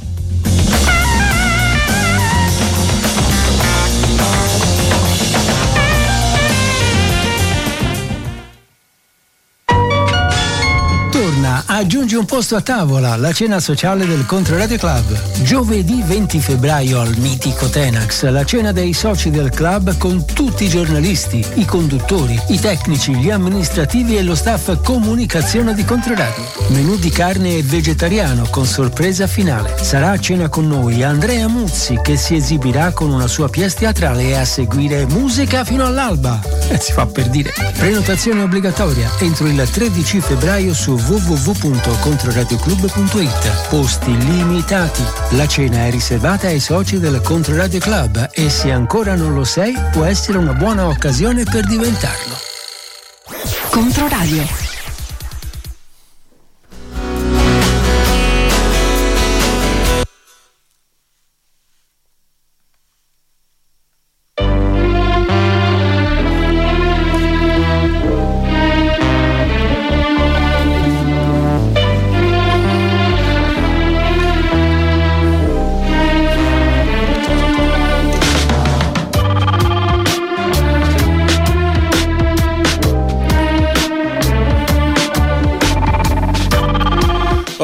Aggiungi un posto a tavola, la cena sociale del Controradio Club. Giovedì 20 febbraio al mitico Tenax, la cena dei soci del club con tutti i giornalisti, i conduttori, i tecnici, gli amministrativi e lo staff comunicazione di Controradio. Menù di carne e vegetariano con sorpresa finale. Sarà a cena con noi Andrea Muzzi che si esibirà con una sua pièce teatrale e a seguire musica fino all'alba. Si fa per dire. Prenotazione obbligatoria entro il 13 febbraio su www.controradioclub.it. Posti limitati. La cena è riservata ai soci del Controradio Club e se ancora non lo sei può essere una buona occasione per diventarlo. Controradio.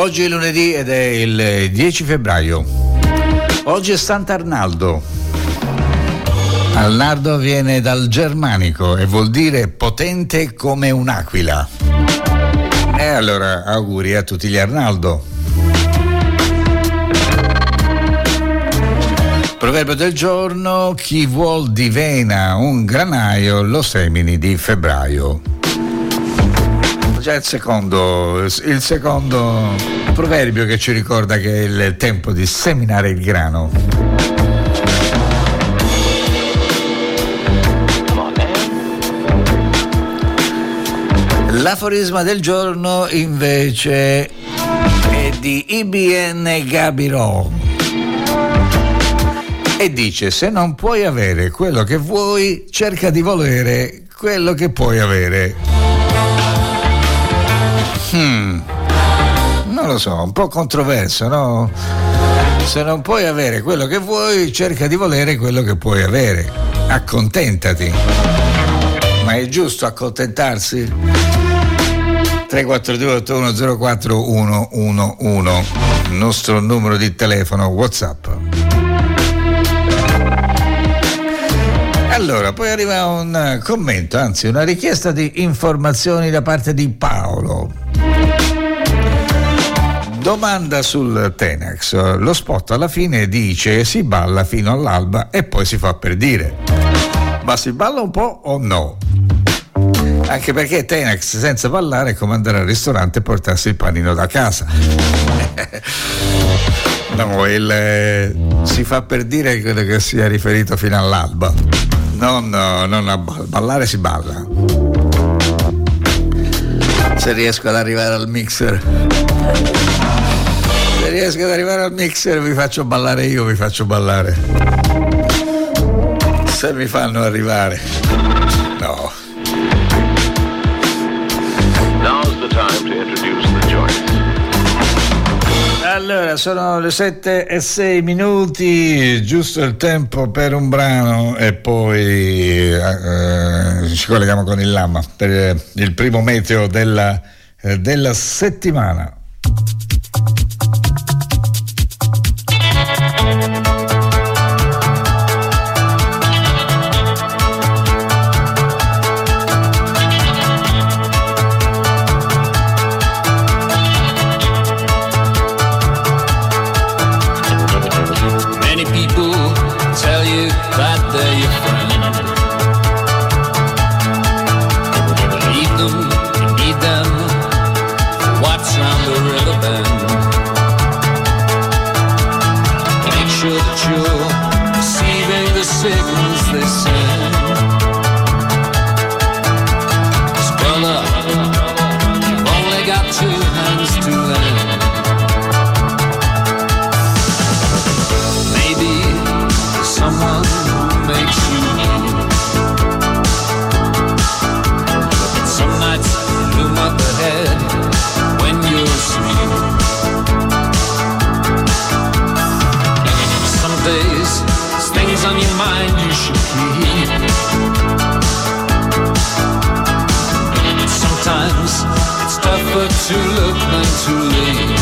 Oggi è lunedì ed è il 10 febbraio. Oggi è Sant'Arnaldo. Arnaldo viene dal germanico e vuol dire potente come un'aquila. E allora auguri a tutti gli Arnaldo. Proverbio del giorno: chi vuol divena un granaio lo semini di febbraio. Già il secondo proverbio che ci ricorda che è il tempo di seminare il grano. L'aforisma del giorno invece è di Ibn Gabirò e dice: se non puoi avere quello che vuoi, cerca di volere quello che puoi avere. Non lo so, un po' controverso, no? Se non puoi avere quello che vuoi, cerca di volere quello che puoi avere. Accontentati. Ma è giusto accontentarsi? 342-8104-111, il nostro numero di telefono WhatsApp. Allora, poi arriva un commento, anzi una richiesta di informazioni da parte di Paolo. Domanda sul Tenax. Lo spot alla fine dice si balla fino all'alba e poi si fa per dire. Ma si balla un po' o no? Anche perché Tenax senza ballare è come andare al ristorante e portarsi il panino da casa. No, si fa per dire credo che sia riferito fino all'alba. Non a ballare si balla. Se riesco ad arrivare al mixer. Se riesco ad arrivare al mixer vi faccio ballare io, vi faccio ballare. Se mi fanno arrivare. No. Now's the time to introduce the joint. Allora, sono le 7:06, giusto il tempo per un brano e poi ci colleghiamo con il Lama per il primo meteo della settimana. To look than to leave.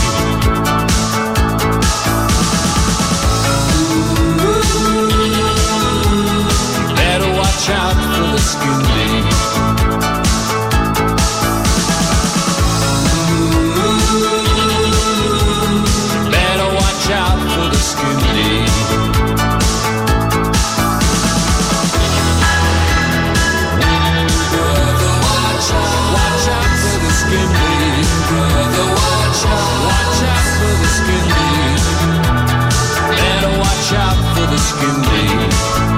Better watch out for the skin deep. Better watch out for the skin deep. Watch out for the skin deep. Watch out for the skin deep. Better watch out for the skin deep.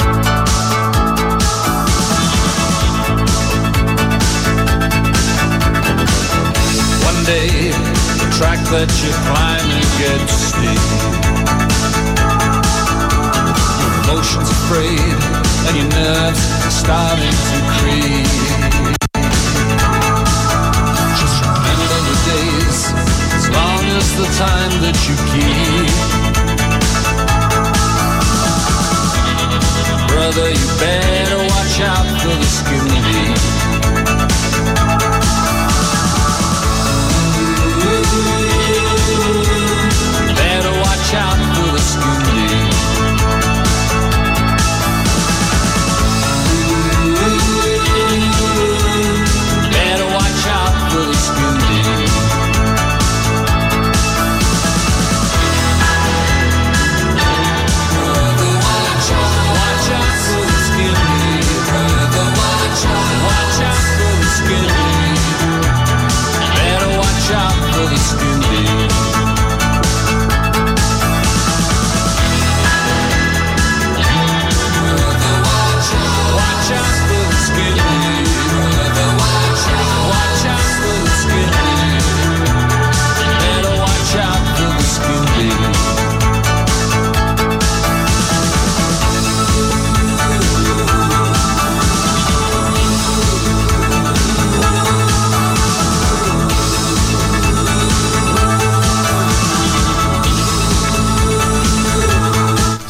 One day, the track that you're climbing gets steep. Your emotions afraid and your nerves are starting to creep. As long as the time that you keep, brother, you better watch out for the skin deep.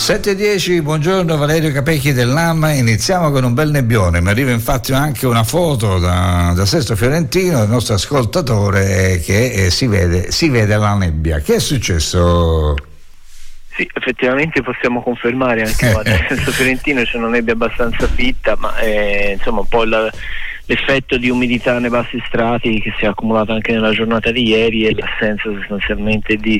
7:10, buongiorno Valerio Capecchi dell'AM. Iniziamo con un bel nebbione, mi arriva infatti anche una foto da Sesto Fiorentino, il nostro ascoltatore, che si vede la nebbia. Che è successo? Sì, effettivamente possiamo confermare anche qua da Sesto Fiorentino c'è una nebbia abbastanza fitta, ma insomma un po' l'effetto di umidità nei bassi strati che si è accumulato anche nella giornata di ieri e l'assenza sostanzialmente di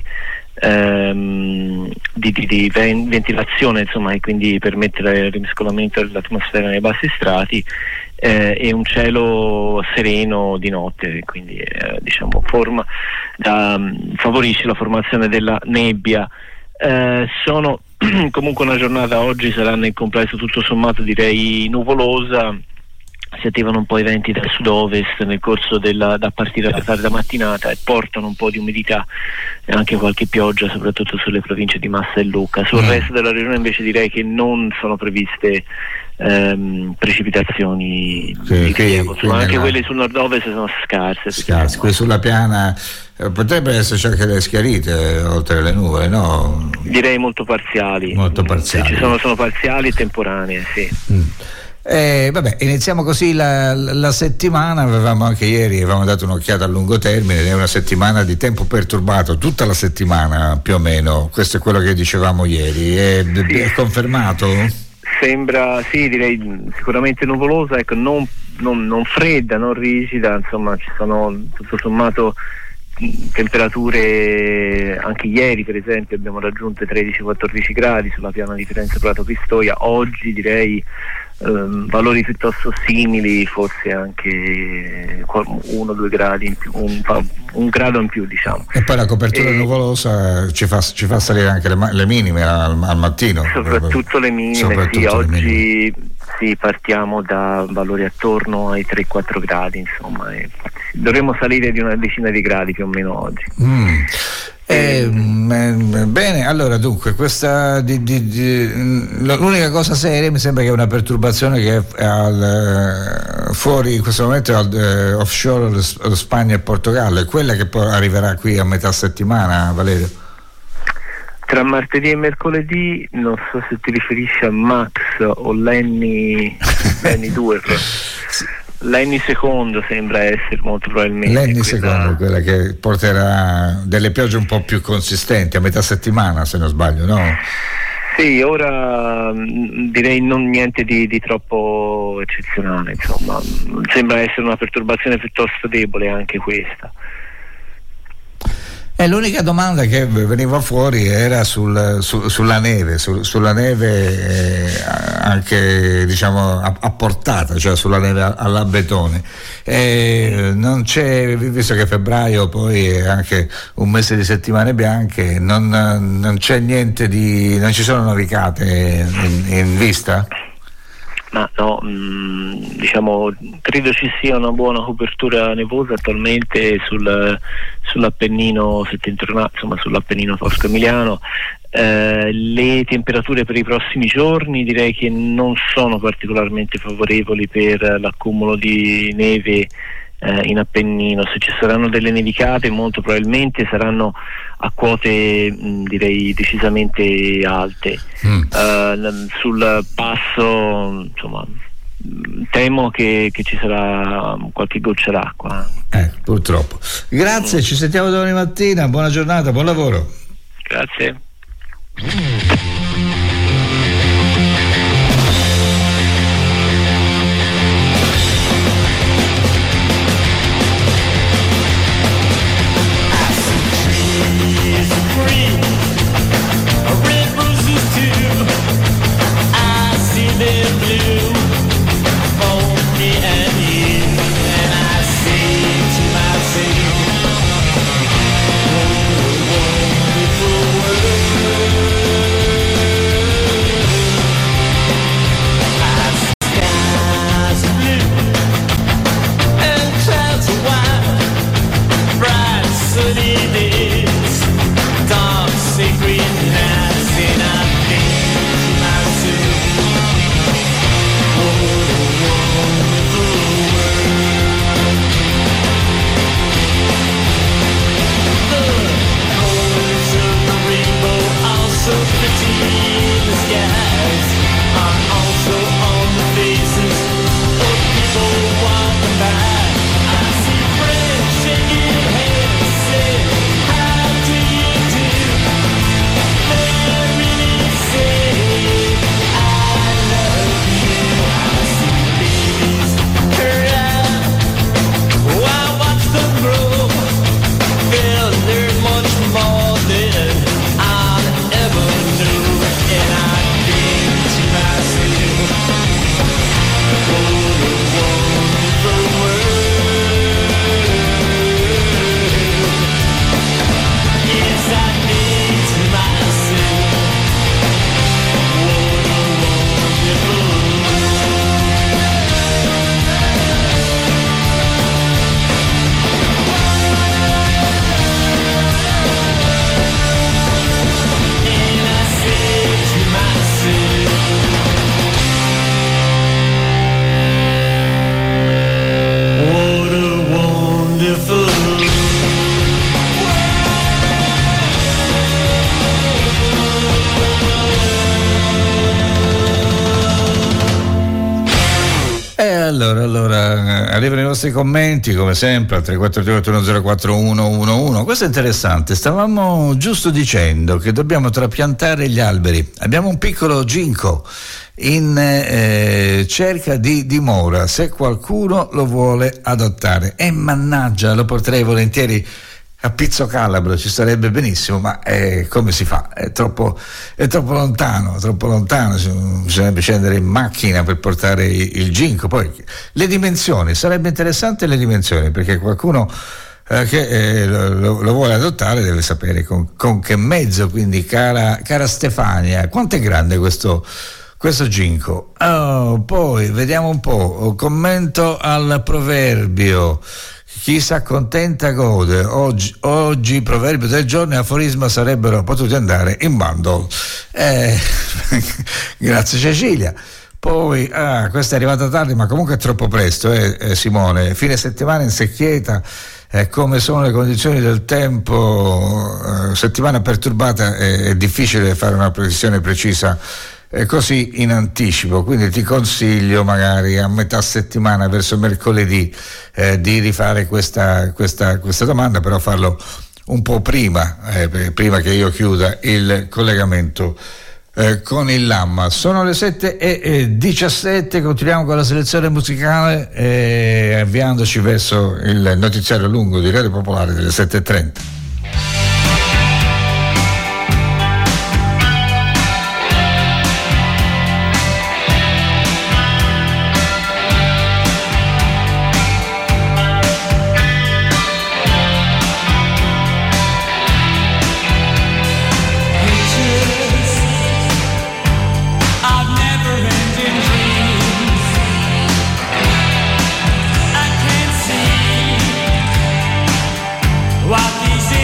ventilazione, insomma, e quindi permettere il rimescolamento dell'atmosfera nei bassi strati e un cielo sereno di notte, quindi diciamo favorisce la formazione della nebbia. Sono comunque una giornata, oggi sarà nel complesso tutto sommato direi nuvolosa. Si attivano un po' i venti dal sud-ovest nel corso da partire dalla tarda mattinata e portano un po' di umidità e anche qualche pioggia soprattutto sulle province di Massa e Lucca. Sul resto della regione invece direi che non sono previste precipitazioni di rilievo, anche quelle sul nord-ovest sono scarse. Qui sulla piana potrebbero esserci anche le schiarite oltre le nuvole, no? Direi molto parziali. Ci sono parziali e temporanee, sì. Vabbè, iniziamo così la settimana. Avevamo anche ieri dato un'occhiata a lungo termine, è una settimana di tempo perturbato, tutta la settimana più o meno, questo è quello che dicevamo ieri, è confermato? Sembra, sì, direi sicuramente nuvolosa, ecco, non fredda, non rigida, insomma ci sono tutto sommato temperature, anche ieri per esempio abbiamo raggiunto 13-14 gradi sulla piana di Firenze Prato Pistoia, oggi direi valori piuttosto simili, forse anche 1-2 gradi in più, un grado in più, diciamo. E poi la copertura nuvolosa ci fa salire anche le minime al mattino, soprattutto le minime, sì, oggi sì, partiamo da valori attorno ai 3-4 gradi, insomma, e dovremmo salire di una decina di gradi più o meno oggi. Bene, allora dunque questa l'unica cosa seria mi sembra che è una perturbazione che è fuori in questo momento offshore Spagna e Portogallo, è quella che poi arriverà qui a metà settimana, Valerio? Tra martedì e mercoledì, non so se ti riferisci a Max o Lenny 2 Lenny secondo sembra essere molto probabilmente Lenny secondo, quella che porterà delle piogge un po' più consistenti a metà settimana, se non sbaglio, no? Sì, ora direi non niente di troppo eccezionale, insomma sembra essere una perturbazione piuttosto debole anche questa. L'unica domanda che veniva fuori era sulla neve, sulla neve anche diciamo a portata, cioè sulla neve all'abetone. Non c'è, visto che febbraio poi è anche un mese di settimane bianche, non c'è niente non ci sono nevicate in vista? Ma no, diciamo credo ci sia una buona copertura nevosa attualmente sull'Appennino settentrionale, insomma sull'Appennino tosco-emiliano. Le temperature per i prossimi giorni direi che non sono particolarmente favorevoli per l'accumulo di neve in Appennino. Se ci saranno delle nevicate molto probabilmente saranno a quote direi decisamente alte. Sul passo insomma temo che ci sarà qualche goccia d'acqua. Purtroppo. Grazie, ci sentiamo domani mattina, buona giornata, buon lavoro. Grazie. E allora arrivano i vostri commenti come sempre al 343-8104111. Questo è interessante, stavamo giusto dicendo che dobbiamo trapiantare gli alberi. Abbiamo un piccolo ginkgo in cerca di dimora, se qualcuno lo vuole adottare, e mannaggia, lo porterei volentieri a Pizzo Calabro, ci starebbe benissimo, ma come si fa? È troppo lontano, bisognerebbe scendere in macchina per portare il ginkgo. Poi le dimensioni, sarebbe interessante le dimensioni, perché qualcuno che lo vuole adottare deve sapere con che mezzo. Quindi cara Stefania, quanto è grande questo ginkgo? Poi vediamo un po', commento al proverbio: chi si accontenta gode. Oggi proverbio del giorno e aforisma sarebbero potuti andare in bundle. Grazie Cecilia. Poi questa è arrivata tardi, ma comunque è troppo presto, Simone. Fine settimana in secchieta, come sono le condizioni del tempo, settimana perturbata, è difficile fare una previsione precisa così in anticipo, quindi ti consiglio magari a metà settimana, verso mercoledì, di rifare questa domanda, però farlo un po' prima che io chiuda il collegamento con il Lamma. Sono le 7:17, continuiamo con la selezione musicale, avviandoci verso il notiziario lungo di Radio Popolare delle 7:30. What these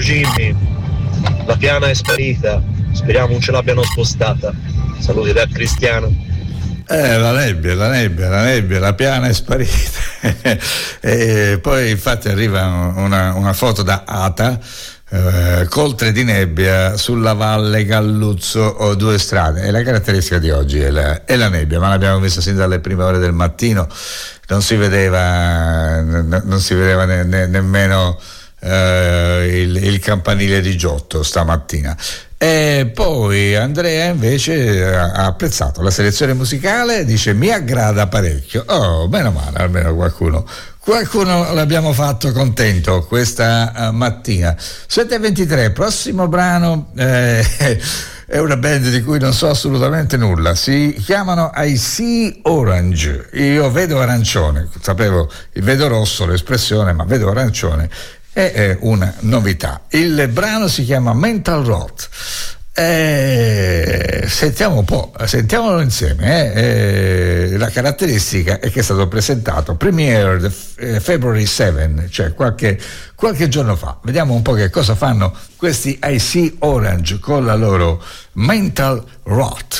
Jimmy, la piana è sparita, speriamo non ce l'abbiano spostata. Saluti da Cristiano. La nebbia, la piana è sparita. E poi infatti arriva una foto da ATA, coltre di nebbia sulla Valle Galluzzo o 2 strade. E la caratteristica di oggi è la nebbia, ma l'abbiamo vista sin dalle prime ore del mattino, non si vedeva nemmeno il campanile di Giotto stamattina. E poi Andrea invece ha apprezzato la selezione musicale, dice mi aggrada parecchio. Meno male, almeno qualcuno l'abbiamo fatto contento questa mattina. 7:23, prossimo brano è una band di cui non so assolutamente nulla, si chiamano I See Orange, io vedo arancione, sapevo vedo rosso l'espressione, ma vedo arancione è una novità. Il brano si chiama Mental Rot. Sentiamo un po', sentiamolo insieme. La caratteristica è che è stato presentato premiere February 7, cioè qualche giorno fa. Vediamo un po' che cosa fanno questi I See Orange con la loro Mental Rot.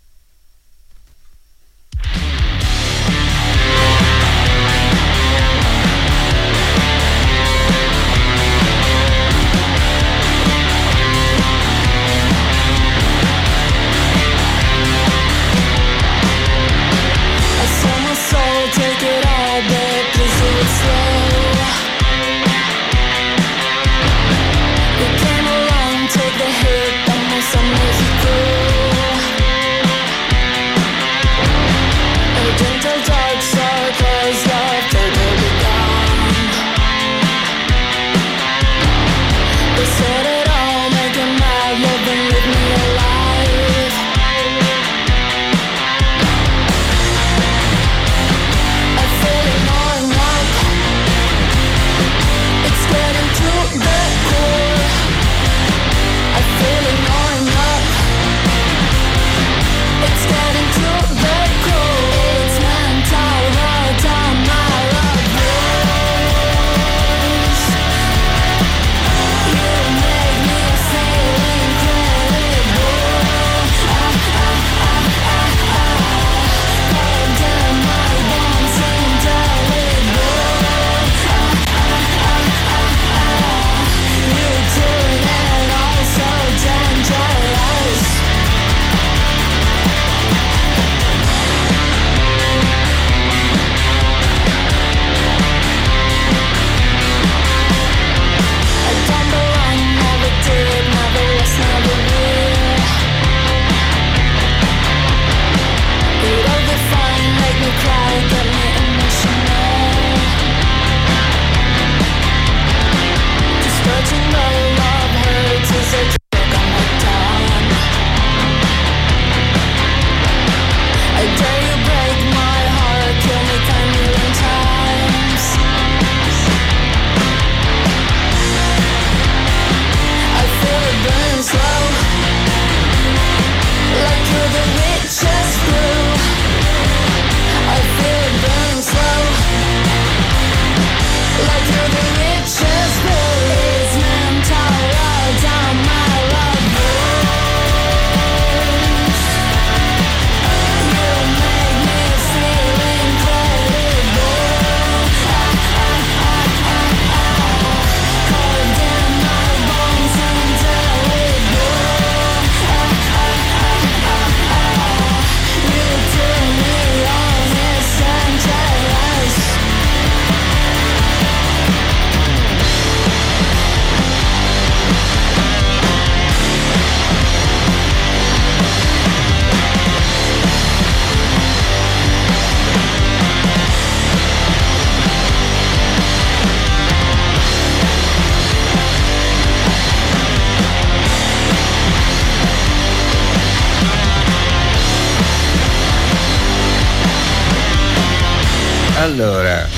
Allora,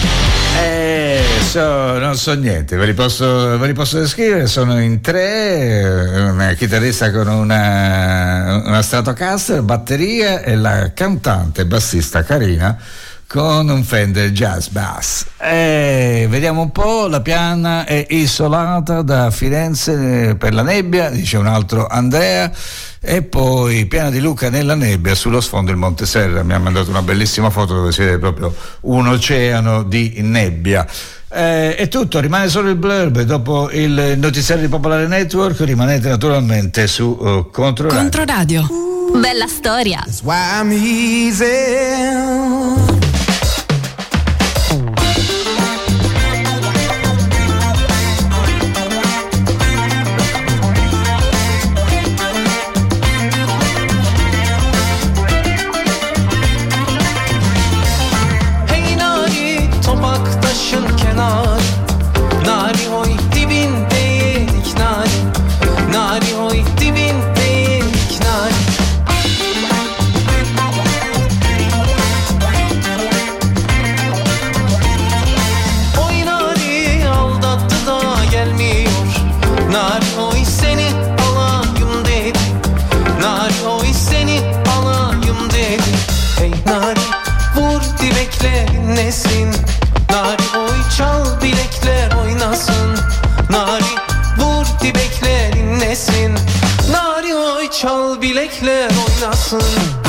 non so niente, ve li posso descrivere. Sono in tre, una chitarrista con una Stratocaster, batteria, e la cantante bassista Carina con un Fender Jazz Bass. Vediamo un po', la piana è isolata da Firenze per la nebbia, dice un altro Andrea, e poi piana di Luca nella nebbia, sullo sfondo il Monte Serra. Mi ha mandato una bellissima foto dove si vede proprio un oceano di nebbia. È tutto, rimane solo il blurb. Dopo il notiziario di Popolare Network rimanete naturalmente su Controradio. Controradio. Bella storia. That's why I'm easy. Nari oy çal bilekler oynasın. Nari vur dibekler inlesin. Nari oy çal bilekler oynasın.